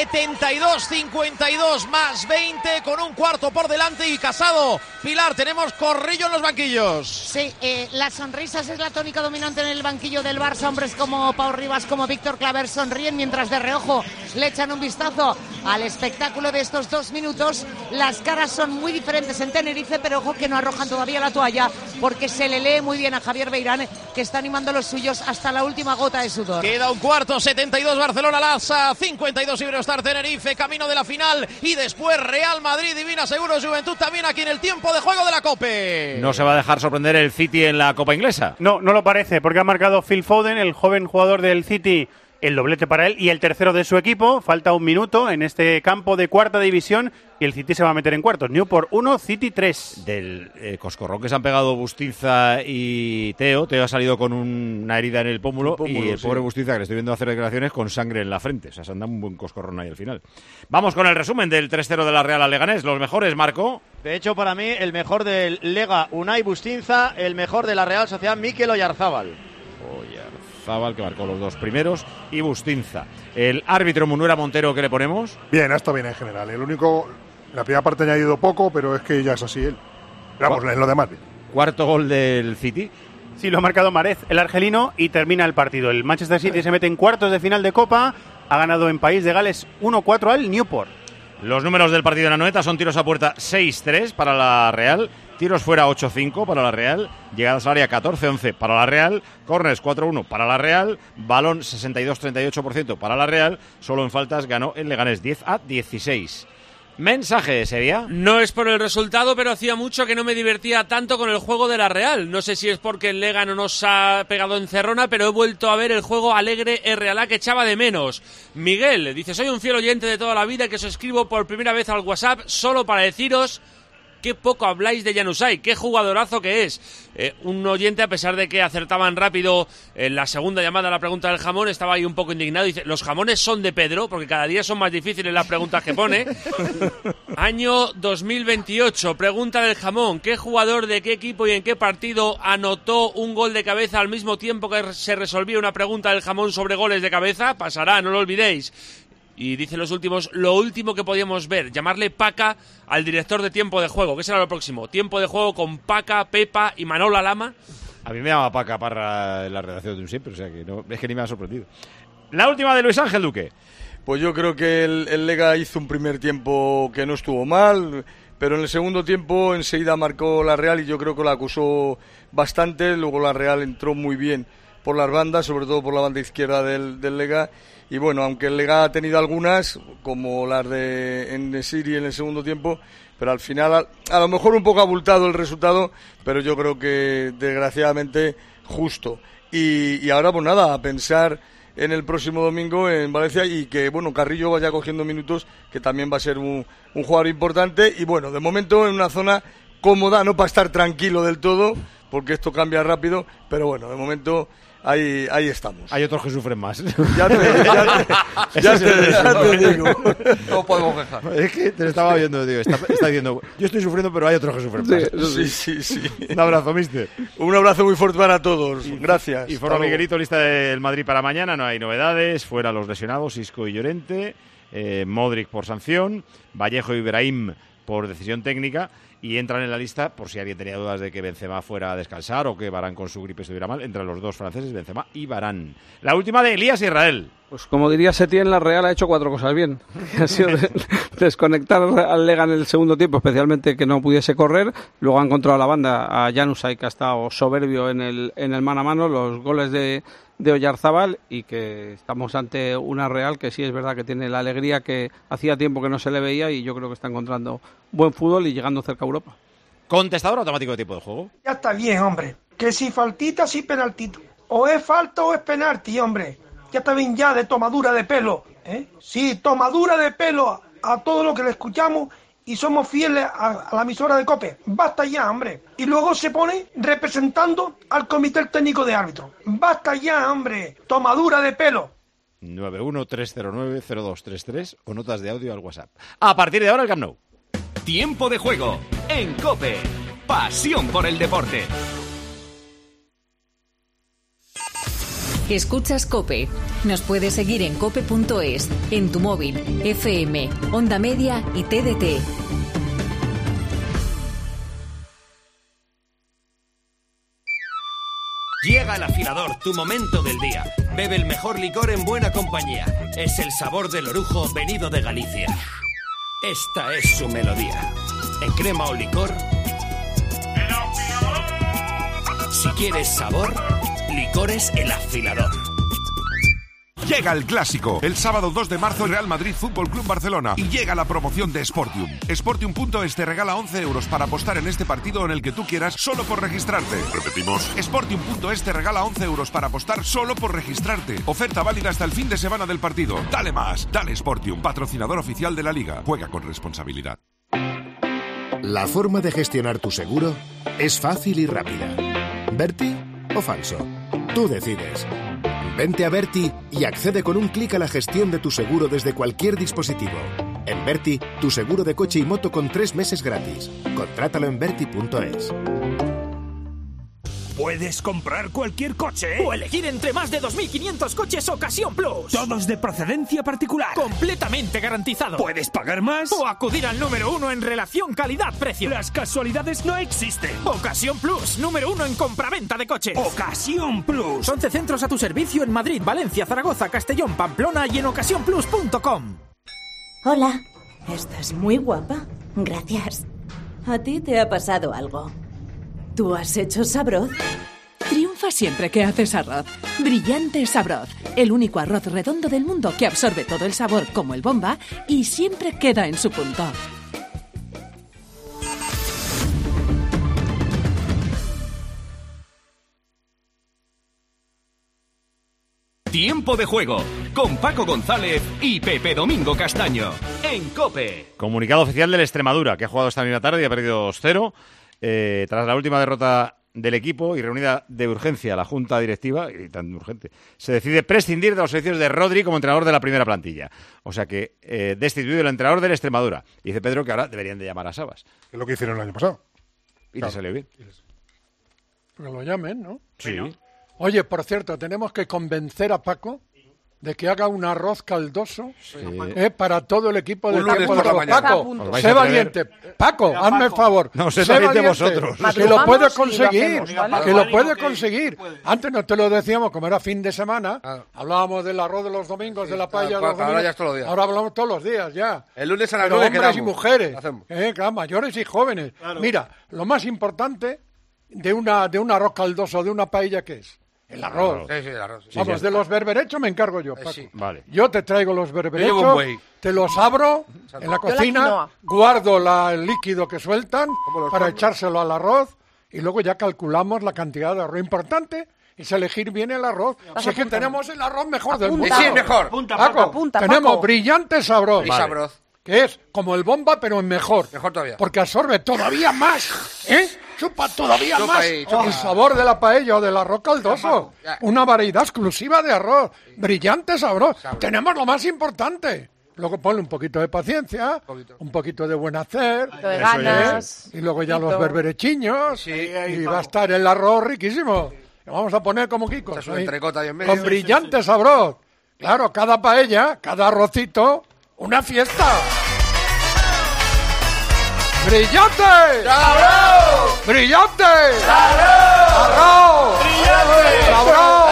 72-52 más 20 con un cuarto por delante y Casado. Pilar, tenemos corrillo en los banquillos. Sí, las sonrisas es la tónica dominante en el banquillo del Barça, hombres como Pau Ribas, como Víctor Claver sonríen mientras de reojo le echan un vistazo al espectáculo de estos 2 minutos. Las caras son muy diferentes en Tenerife, pero ojo que no arrojan todavía la toalla porque se le lee muy bien a Javier Beirán, que está animando a los suyos hasta la última gota de sudor. Queda un cuarto, 72 Barcelona, Lassa, 52 Iberostar Tenerife, camino de la final y después Real Madrid, Divina Seguros Juventud también aquí en el tiempo de juego de la COPE. ¿No se va a dejar sorprender el City en la Copa Inglesa? No lo parece, porque ha marcado Phil Foden, el joven jugador del City, el doblete para él y el tercero de su equipo. Falta un minuto en este campo de cuarta división y el City se va a meter en cuartos. Newport 1, City 3. Del coscorrón que se han pegado Bustinza y Teo. Teo ha salido con una herida en el pómulo y el pobre Bustinza, que le estoy viendo hacer declaraciones, con sangre en la frente. O sea, se han dado un buen coscorrón ahí al final. Vamos con el resumen del 3-0 de la Real al Leganés. Los mejores, Marco. De hecho, para mí, el mejor del Lega, Unai Bustinza. El mejor de la Real Sociedad, Mikel Oyarzábal. Que marcó los 2 primeros, y Bustinza. El árbitro Munuera Montero, ¿qué le ponemos? Bien, esto bien en general. El único, la primera parte ha añadido poco, pero es que ya es así él. Vamos, en lo demás bien. Cuarto gol del City. Sí, lo ha marcado Marez, el argelino, y termina el partido. El Manchester City se mete en cuartos de final de Copa, ha ganado en País de Gales 1-4 al Newport. Los números del partido en la Anoeta son tiros a puerta 6-3 para la Real, tiros fuera 8-5 para la Real, llegadas al área 14-11 para la Real, córners 4-1 para la Real, balón 62-38% para la Real, solo en faltas ganó el Leganés 10-16. Mensaje, ¿sería? No es por el resultado, pero hacía mucho que no me divertía tanto con el juego de la Real. No sé si es porque el Lega no nos ha pegado encerrona, pero he vuelto a ver el juego alegre RLA que echaba de menos. Miguel dice, soy un fiel oyente de toda la vida que os escribo por primera vez al WhatsApp solo para deciros qué poco habláis de Januzaj, qué jugadorazo que es. Un oyente, a pesar de que acertaban rápido en la segunda llamada a la pregunta del jamón, estaba ahí un poco indignado. Dice, los jamones son de Pedro, porque cada día son más difíciles las preguntas que pone. Año 2028, pregunta del jamón, ¿qué jugador de qué equipo y en qué partido anotó un gol de cabeza al mismo tiempo que se resolvía una pregunta del jamón sobre goles de cabeza? Pasará, no lo olvidéis. Y dice los últimos, lo último que podíamos ver, llamarle Paca al director de Tiempo de Juego. ¿Qué será lo próximo? Tiempo de Juego con Paca, Pepa y Manola Lama. A mí me llama Paca Parra en la redacción de un siempre, o sea que no, es que ni me ha sorprendido. La última de Luis Ángel Duque. Pues yo creo que el Lega hizo un primer tiempo que no estuvo mal, pero en el segundo tiempo enseguida marcó la Real y yo creo que la acusó bastante. Luego la Real entró muy bien por las bandas, sobre todo por la banda izquierda del Lega. Y bueno, aunque el Lega ha tenido algunas, como las de En-Nesyri en el segundo tiempo, pero al final, a lo mejor un poco abultado el resultado, pero yo creo que desgraciadamente justo. Y ahora pues nada, a pensar en el próximo domingo en Valencia y que bueno, Carrillo vaya cogiendo minutos, que también va a ser un jugador importante. Y bueno, de momento en una zona cómoda, no para estar tranquilo del todo, porque esto cambia rápido, pero bueno, de momento ahí estamos. Hay otros que sufren más. Ya te digo. No podemos quejar. Es que te lo estaba viendo, digo, está diciendo, yo estoy sufriendo, pero hay otros que sufren más. Sí. Un abrazo, mister. Un abrazo muy fuerte para todos. Gracias. Y forma Miguelito, lista del Madrid para mañana, no hay novedades. Fuera los lesionados, Isco y Llorente, Modric por sanción, Vallejo y Ibrahim por decisión técnica. Y entran en la lista, por si alguien tenía dudas de que Benzema fuera a descansar o que Varane con su gripe estuviera mal, entran los dos franceses, Benzema y Varane. La última de Elías Israel. Pues como diría Setién, la Real ha hecho 4 cosas bien. Ha sido desconectar al Lega en el segundo tiempo, especialmente que no pudiese correr. Luego ha encontrado a la banda, a Januzaj, que ha estado soberbio en el mano a mano, los goles de Oyarzábal, y que estamos ante una Real que sí es verdad que tiene la alegría que hacía tiempo que no se le veía, y yo creo que está encontrando buen fútbol y llegando cerca Europa. Contestador automático de tiempo de juego. Ya está bien, hombre. Que si faltita, si penaltito. O es falta o es penalti, hombre. Ya está bien ya de tomadura de pelo. Sí, tomadura de pelo a todo lo que le escuchamos y somos fieles a la emisora de COPE. Basta ya, hombre. Y luego se pone representando al comité técnico de árbitros. Basta ya, hombre. Tomadura de pelo. 913090233 o notas de audio al WhatsApp. A partir de ahora el Camp Nou. Tiempo de juego en COPE. Pasión por el deporte. Escuchas COPE. Nos puedes seguir en cope.es, en tu móvil, FM, Onda Media y TDT. Llega el afilador, tu momento del día. Bebe el mejor licor en buena compañía. Es el sabor del orujo venido de Galicia. Esta es su melodía. En crema o licor. Si quieres sabor, licores El Afilador. Llega el clásico. El sábado 2 de marzo, Real Madrid Fútbol Club Barcelona. Y llega la promoción de Sportium. Sportium.es te regala 11 euros para apostar en este partido en el que tú quieras solo por registrarte. Repetimos. Sportium.es te regala 11 euros para apostar solo por registrarte. Oferta válida hasta el fin de semana del partido. Dale más. Dale Sportium. Patrocinador oficial de la Liga. Juega con responsabilidad. La forma de gestionar tu seguro es fácil y rápida. ¿Berti o Falso? Tú decides. Vente a Berti y accede con un clic a la gestión de tu seguro desde cualquier dispositivo. En Berti, tu seguro de coche y moto con 3 meses gratis. Contrátalo en berti.es. Puedes comprar cualquier coche o elegir entre más de 2.500 coches Ocasión Plus. Todos de procedencia particular. Completamente garantizado. Puedes pagar más o acudir al número 1 en relación calidad-precio. Las casualidades no existen. Ocasión Plus, número 1 en compraventa de coches. Ocasión Plus. 11 centros a tu servicio en Madrid, Valencia, Zaragoza, Castellón, Pamplona y en ocasiónplus.com. Hola, estás muy guapa. Gracias. ¿A ti te ha pasado algo? ¿Tú has hecho Sabroz? Triunfa siempre que haces arroz. Brillante Sabroz, el único arroz redondo del mundo que absorbe todo el sabor como el bomba y siempre queda en su punto. Tiempo de juego con Paco González y Pepe Domingo Castaño en COPE. Comunicado oficial del Extremadura, que ha jugado esta misma tarde y ha perdido 2-0. Tras la última derrota del equipo y reunida de urgencia la junta directiva, y tan urgente, se decide prescindir de los servicios de Rodri como entrenador de la primera plantilla. O sea que destituido el entrenador del Extremadura. Y dice Pedro que ahora deberían de llamar a Sabas. Es lo que hicieron el año pasado. Y le salió bien. Que lo llamen, ¿no? Sí. Oye, por cierto, tenemos que convencer a Paco de que haga un arroz caldoso para todo el equipo del campo de arroz. Paco, sé valiente. Paco, hazme el favor. No, sé valiente vosotros. Que lo puedes conseguir. Que lo puedes conseguir. Antes no te lo decíamos, como era fin de semana, hablábamos del arroz de los domingos, de la paella de los domingos. Ahora ya es todos los días. Ahora hablamos todos los días, ya. El lunes a las 9 quedamos. Hombres y mujeres. Claro, mayores y jóvenes. Claro. Mira, lo más importante de un arroz caldoso, de una paella, ¿qué es? El arroz. Sí, el arroz. Sí. Vamos, de los berberechos me encargo yo, Paco. Sí. Vale. Yo te traigo los berberechos, te los abro en la cocina, guardo el líquido que sueltan para echárselo al arroz y luego ya calculamos la cantidad de arroz. Importante es elegir bien el arroz. Si es que tenemos el arroz mejor del mundo. Sí, mejor. Paco, tenemos Brillante Sabroz. Vale. Que es como el bomba, pero en mejor. Mejor todavía. Porque absorbe todavía más, chupa todavía más el sabor de la paella o del arroz caldoso. Una variedad exclusiva de arroz. Brillante Sabroz. Tenemos lo más importante. Luego ponle un poquito de paciencia, un poquito de buen hacer. De ganas. Y luego ya los berberechiños. Y va a estar el arroz riquísimo. Lo vamos a poner como Kiko. Con Brillante Sabroz. Claro, cada paella, cada arrocito, una fiesta. ¡Brillante! ¡Sabroz! ¡Brillante! ¡Sabroz! ¡Sabroz! ¡Brillante! ¡Sabroz!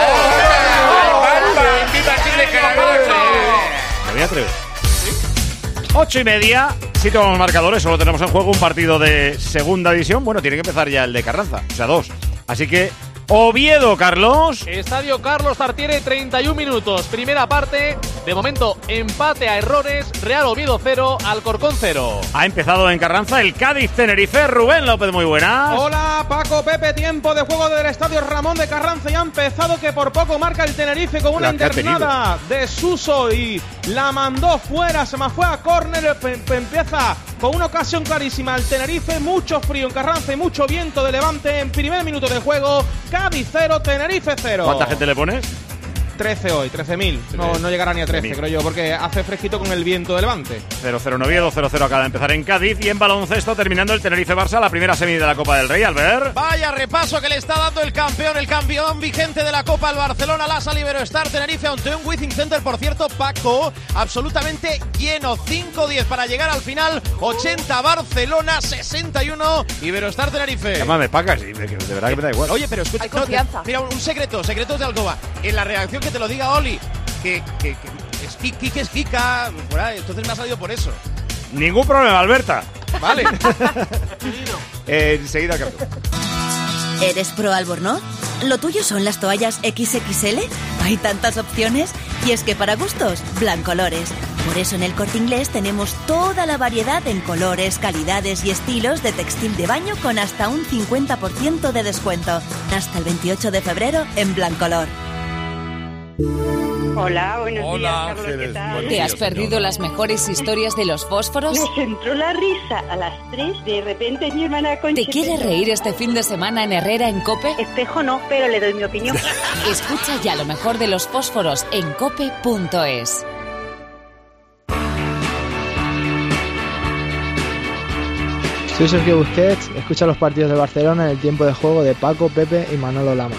Me voy a atrever. 8:30, situamos los marcadores, solo tenemos en juego un partido de segunda división. Bueno, tiene que empezar ya el de Carranza, o sea, 2. Así que Oviedo, Carlos. Estadio Carlos Tartiere, 31 minutos. Primera parte, de momento empate a errores. Real Oviedo 0, Alcorcón 0. Ha empezado en Carranza el Cádiz-Tenerife. Rubén López, muy buenas. Hola, Paco, Pepe, tiempo de juego del Estadio Ramón de Carranza. Y ha empezado que por poco marca el Tenerife con una internada de Suso y la mandó fuera. Se me fue a córner. Empieza con una ocasión clarísima el Tenerife. Mucho frío en Carranza y mucho viento de levante en primer minuto de juego. Cádiz 0, Tenerife 0. ¿Cuánta gente le pones? 13 hoy, 13.000. No llegará ni a 13, creo yo, porque hace fresquito con el viento de levante. 0-0 en Oviedo, 0-0 acaba de empezar en Cádiz. Y en baloncesto, terminando el Tenerife-Barça, la primera semi de la Copa del Rey, Albert. Vaya repaso que le está dando el campeón vigente de la Copa, el Barcelona, la Iberostar Tenerife ante un Wizzing Center, por cierto, Paco, absolutamente lleno, 5-10 para llegar al final, 80 Barcelona, 61 Iberostar Tenerife. Llámame Paca, sí, de verdad que me da igual. Oye, pero escucha, mira, un secreto de Alcoba, en la reacción que te lo diga Oli, que es Kike, es Kika, entonces me ha salido por eso. Ningún problema, Alberta. Vale. Enseguida cambio. ¿Eres pro Albornoz? ¿Lo tuyo son las toallas XXL? Hay tantas opciones. Y es que para gustos, Blancolores. Por eso en el Corte Inglés tenemos toda la variedad en colores, calidades y estilos de textil de baño con hasta un 50% de descuento. Hasta el 28 de febrero en Blancolor. Hola, buenos días, Carlos, ¿qué tal? ¿Te has perdido las mejores historias de los fósforos? Me entró la risa a las 3, de repente mi hermana Concha... ¿Te quieres reír este fin de semana en Herrera en COPE? Espejo no, pero le doy mi opinión. Escucha ya lo mejor de los fósforos en cope.es. Soy Sergio Busquets, escucha los partidos de Barcelona en el tiempo de juego de Paco, Pepe y Manolo Lama.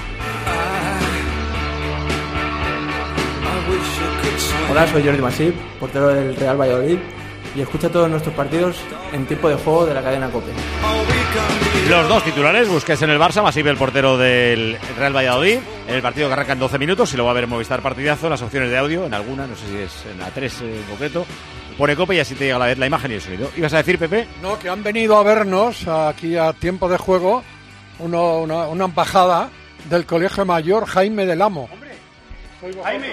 Hola, soy Jordi Masip, portero del Real Valladolid, y escucha todos nuestros partidos en tiempo de juego de la cadena COPE. Los dos titulares, Busquets en el Barça, Masip el portero del Real Valladolid, en el partido que arranca en 12 minutos, y lo va a ver en Movistar Partidazo, en las opciones de audio, en alguna, no sé si es en la 3 en concreto, pone COPE y así te llega a la vez la imagen y el sonido. ¿Ibas a decir, Pepe? No, que han venido a vernos aquí a tiempo de juego una embajada del Colegio Mayor Jaime del Amo. Jaime.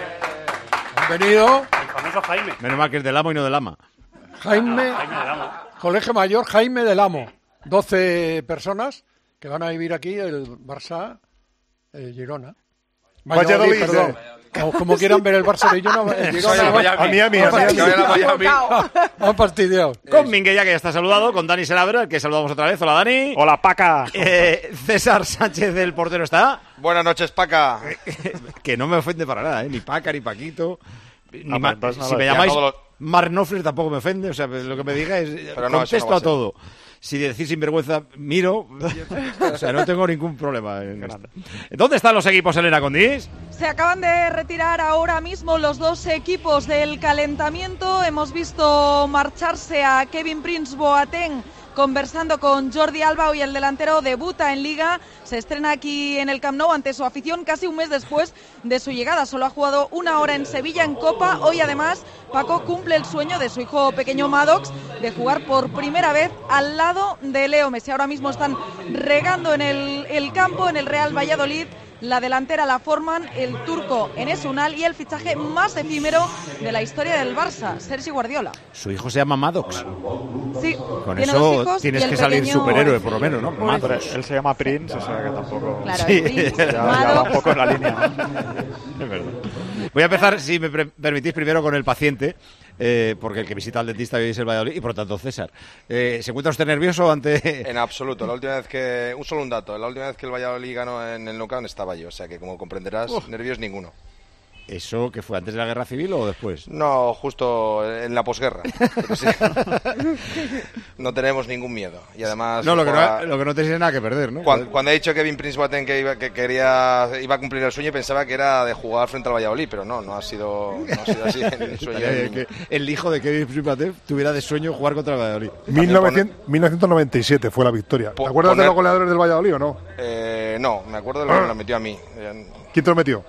Venido. El famoso Jaime. Menos mal que es del Amo y no del Ama. Jaime del Amo. Colegio Mayor Jaime del Amo. 12 personas que van a vivir aquí, el Barça, Girona. Valladolid, perdón. Como quieran ver el Barça de Girona. A Miami. Han fastidiado. Con Minguella, que ya está saludado, con Dani Senabra, que saludamos otra vez. Hola, Dani. Hola, Paca. César Sánchez, el portero, está. Buenas noches, Paca. Que no me ofende para nada, ni Paca, ni Paquito. Si no, me llamáis Marnofler tampoco me ofende, o sea, lo que me diga es contesto a todo. Si decís sinvergüenza, miro. O sea, no tengo ningún problema en esto. ¿Dónde están los equipos, Elena Condís? Se acaban de retirar ahora mismo los dos equipos del calentamiento. Hemos visto marcharse a Kevin Prince Boateng conversando con Jordi Alba. Hoy el delantero debuta en Liga, se estrena aquí en el Camp Nou ante su afición casi un mes después de su llegada. Solo ha jugado una hora en Sevilla en Copa. Hoy además Paco cumple el sueño de su hijo pequeño Maddox de jugar por primera vez al lado de Leo Messi. Ahora mismo están regando en el campo, en el Real Valladolid. La delantera la forman el turco Enes Unal y el fichaje más efímero de la historia del Barça, Sergi Guardiola. Su hijo se llama Maddox. Sí, con tiene eso dos hijos tienes que salir superhéroe, por lo menos, ¿no? Maddox. Él se llama Prince, o sea que tampoco... Claro, sí. ya va un poco en la línea. Es verdad. Voy a empezar, si me permitís, primero con el paciente. Porque el que visita al dentista hoy es el Valladolid y por lo tanto César. ¿Se encuentra usted nervioso ante...? En absoluto. La última vez que... Solo un dato. La última vez que el Valladolid ganó en el Nou Camp estaba yo. O sea que, como comprenderás, nervios ninguno. ¿Eso que fue antes de la Guerra Civil o después? No, justo en la posguerra. Pero sí. No tenemos ningún miedo. Y además... No, lo que no tenéis nada que perder, ¿no? Cuando he dicho Kevin Prince Boateng que iba a cumplir el sueño, pensaba que era de jugar frente al Valladolid, pero no ha sido así el sueño. Que el hijo de Kevin Prince Boateng tuviera de sueño jugar contra el Valladolid. 1997 fue la victoria. ¿Te acuerdas de los goleadores del Valladolid o no? No, me acuerdo de lo que me lo metió a mí. ¿Quién te lo metió?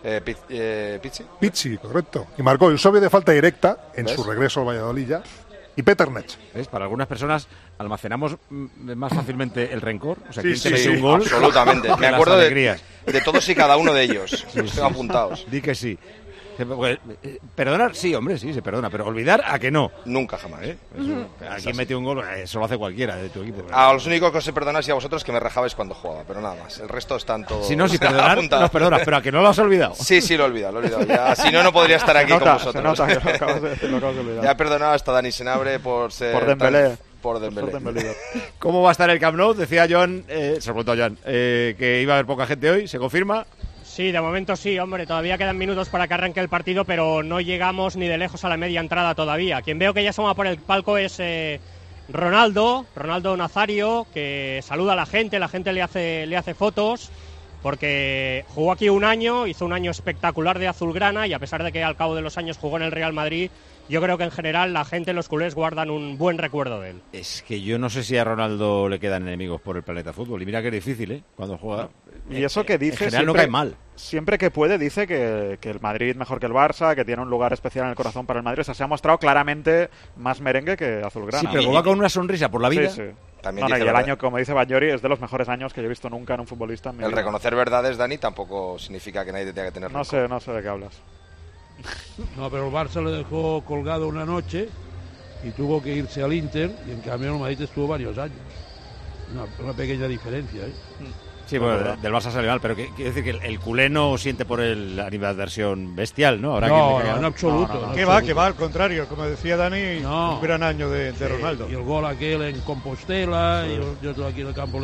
Pizzi. Pizzi, correcto. Y marcó Eusebio de falta directa en su regreso al Valladolid ya. y Peternet. ¿Ves? Para algunas personas almacenamos más fácilmente el rencor. O sea, sí, ¿quién te mete un gol? Absolutamente. Me acuerdo de todos y cada uno de ellos. Sí, Los tengo apuntados. Di que sí. Perdonar, sí, hombre, sí, se perdona, pero olvidar, ¿a que no? Nunca, jamás. Aquí metió un gol, eso lo hace cualquiera de tu equipo. A los únicos que os he perdonado y a vosotros que me rajabais cuando jugaba, pero nada más. El resto están todos. Si no, si perdonar, nos perdonas, pero ¿a que no lo has olvidado? Sí, lo he olvidado. Ya, si no, no podría estar aquí con vosotros. Se nota que lo acabas de olvidar. Ya he perdonado hasta Dani Senabre por ser. Por Dembélé. Por Dembélé. ¿Cócómo va a estar el Camp Nou? Decía Joan, se preguntó a Joan, que iba a haber poca gente hoy, ¿se confirma? Sí, de momento sí, hombre, todavía quedan minutos para que arranque el partido, pero no llegamos ni de lejos a la media entrada todavía. Quien veo que ya asoma por el palco es Ronaldo Nazario, que saluda a la gente le hace fotos, porque jugó aquí un año, hizo un año espectacular de azulgrana y a pesar de que al cabo de los años jugó en el Real Madrid, yo creo que en general la gente, los culés, guardan un buen recuerdo de él. Es que yo no sé si a Ronaldo le quedan enemigos por el planeta fútbol. Y mira que es difícil, cuando juega. Y eso que dice en general no cae mal. Siempre que puede dice que el Madrid mejor que el Barça, que tiene un lugar especial en el corazón para el Madrid. O sea, se ha mostrado claramente más merengue que azulgrana. Sí, pero va con una sonrisa por la vida. Sí. También y el año, como dice Bagnori, es de los mejores años que yo he visto nunca en un futbolista. En mi vida. Reconocer verdades, Dani, tampoco significa que nadie te tenga que tener rencor. No sé de qué hablas. No, pero el Barça le dejó colgado una noche y tuvo que irse al Inter, y en cambio el Madrid estuvo varios años. Una pequeña diferencia, ¿eh? Sí, bueno, del Barça salió mal, pero quiero decir que el culé no siente por la animadversión bestial, ¿no? Ahora no, en absoluto. Que va, al contrario, como decía Dani, un gran año de Ronaldo. Y el gol aquel en Compostela, y otro aquí en el campo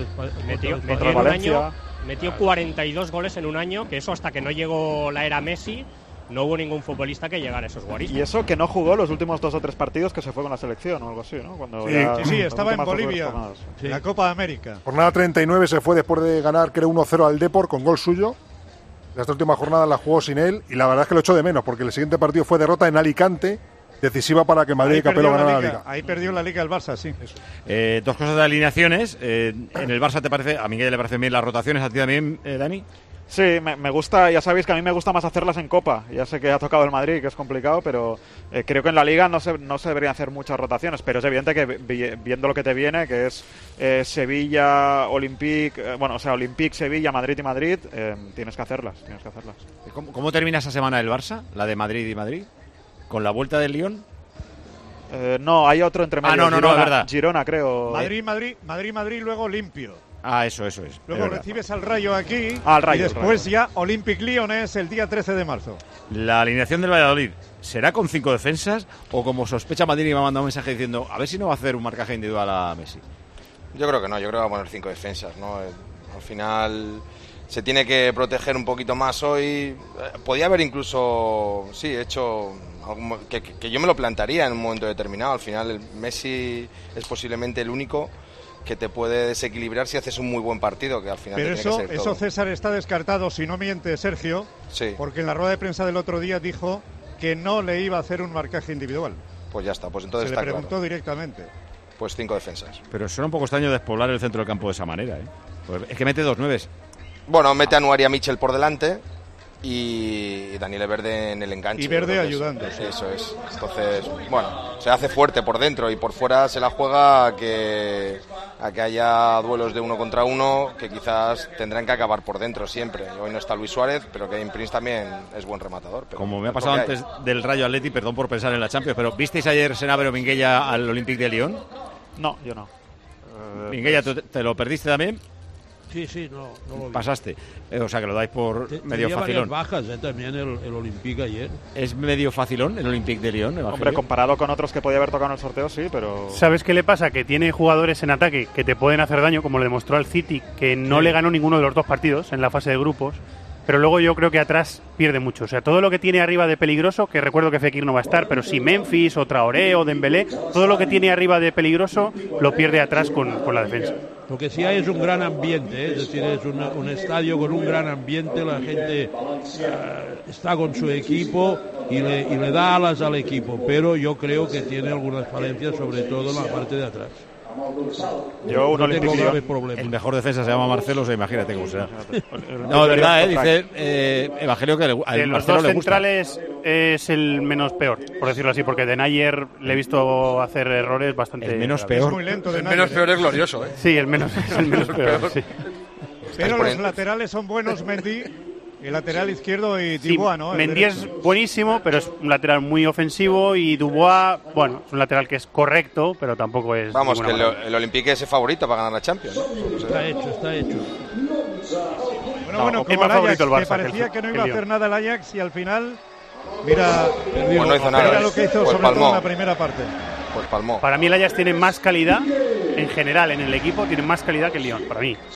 metió 42 goles en un año, que eso hasta que no llegó la era Messi, no hubo ningún futbolista que llegara a esos guarismos. Y eso que no jugó los últimos 2 o 3 partidos que se fue con la selección o algo así, ¿no? Cuando sí, estaba en Bolivia, la Copa de América. Jornada 39 se fue después de ganar, creo, 1-0 al Depor con gol suyo. Esta última jornada la jugó sin él y la verdad es que lo echó de menos porque el siguiente partido fue derrota en Alicante, decisiva para que Madrid y Capello ganaran la Liga. Ahí perdió la Liga el Barça, sí. Dos cosas de alineaciones. En el Barça, ¿te parece? A Miguel le parecen bien las rotaciones, ¿a ti también, Dani? Sí, me gusta, ya sabéis que a mí me gusta más hacerlas en Copa. Ya sé que ha tocado el Madrid, que es complicado, pero creo que en la Liga no se deberían hacer muchas rotaciones, pero es evidente que viendo lo que te viene, que es Sevilla, Olympique, Olympique, Sevilla, Madrid y Madrid, tienes que hacerlas. ¿Cómo termina esa semana el Barça, la de Madrid y Madrid? ¿Con la vuelta del Lyon? No, hay otro entre medio. No, es verdad. Girona, creo. Madrid, luego limpio. Eso es. Luego recibes al Rayo aquí y después ya Olympique Lyonnais el día 13 de marzo. La alineación del Valladolid, ¿será con 5 defensas o como sospecha Madrid me ha mandado un mensaje diciendo a ver si no va a hacer un marcaje individual a Messi? Yo creo que no, yo creo que va a poner 5 defensas, ¿no? Al final se tiene que proteger un poquito más hoy. Podía haber incluso, hecho algo que yo me lo plantaría en un momento determinado. Al final el Messi es posiblemente el único que te puede desequilibrar si haces un muy buen partido, que al final pero tiene que ser todo. Eso César está descartado, si no miente Sergio, porque en la rueda de prensa del otro día dijo que no le iba a hacer un marcaje individual. Pues ya está, pues entonces se está le preguntó claro. Directamente. Pues 5 defensas. Pero suena un poco extraño despoblar el centro del campo de esa manera, ¿eh? Pues es que mete 2 9. Bueno, mete a Nuari y a Michel por delante y Daniel Verde en el enganche. Y Verde ayudando. Eso es. Entonces, bueno, se hace fuerte por dentro y por fuera se la juega a que haya duelos de 1 contra 1 que quizás tendrán que acabar por dentro siempre. Hoy no está Luis Suárez, pero Kevin Prince también es buen rematador. Pero como me ha pasado antes del Rayo Atleti, perdón por pensar en la Champions, pero ¿visteis ayer Senabre o Minguella al Olympique de Lyon? No, yo no. Minguella, ¿te lo perdiste también? Sí, no lo vi. Pasaste. O sea, que lo dais por medio facilón. Bajas, también el Olympique ayer. ¿Es medio facilón el Olympique de Lyon? Hombre, comparado con otros que podía haber tocado en el sorteo, sí, pero... ¿Sabes qué le pasa? Que tiene jugadores en ataque que te pueden hacer daño, como le demostró al City, que no le ganó ninguno de los 2 partidos en la fase de grupos. Pero luego yo creo que atrás pierde mucho. O sea, todo lo que tiene arriba de peligroso, que recuerdo que Fekir no va a estar, pero si Memphis o Traoré o Dembélé, todo lo que tiene arriba de peligroso lo pierde atrás con la defensa. Lo que sí hay es un gran ambiente, es decir, es un estadio con un gran ambiente, la gente está con su equipo y le da alas al equipo, pero yo creo que tiene algunas falencias, sobre todo en la parte de atrás. Yo un Olympique Lyon. El mejor defensa se llama Marcelo, o sea, imagínate cómo será. No, de verdad, dice Evangelio que de los dos centrales es el menos peor, por decirlo así, porque Denayer le he visto hacer errores bastante... El menos peor. Es muy lento, el menos peor es glorioso, ¿eh? Sí, el menos peor, sí. Pero los laterales son buenos, Mendy, el lateral izquierdo y Dubois, ¿no? Mendy es buenísimo, pero es un lateral muy ofensivo, y Dubois, bueno, es un lateral que es correcto, pero tampoco es... Vamos, que el Olympique es el favorito para ganar la Champions, ¿no? Está hecho. Bueno, como el Ajax, que parecía que no iba a hacer nada el Ajax, y al final, mira, pues no hizo nada. Mira lo que hizo, pues sobre todo en la primera parte. Pues palmó. Para mí el Ajax tiene más calidad, en general, en el equipo, tiene más calidad que el Lyon, para mí.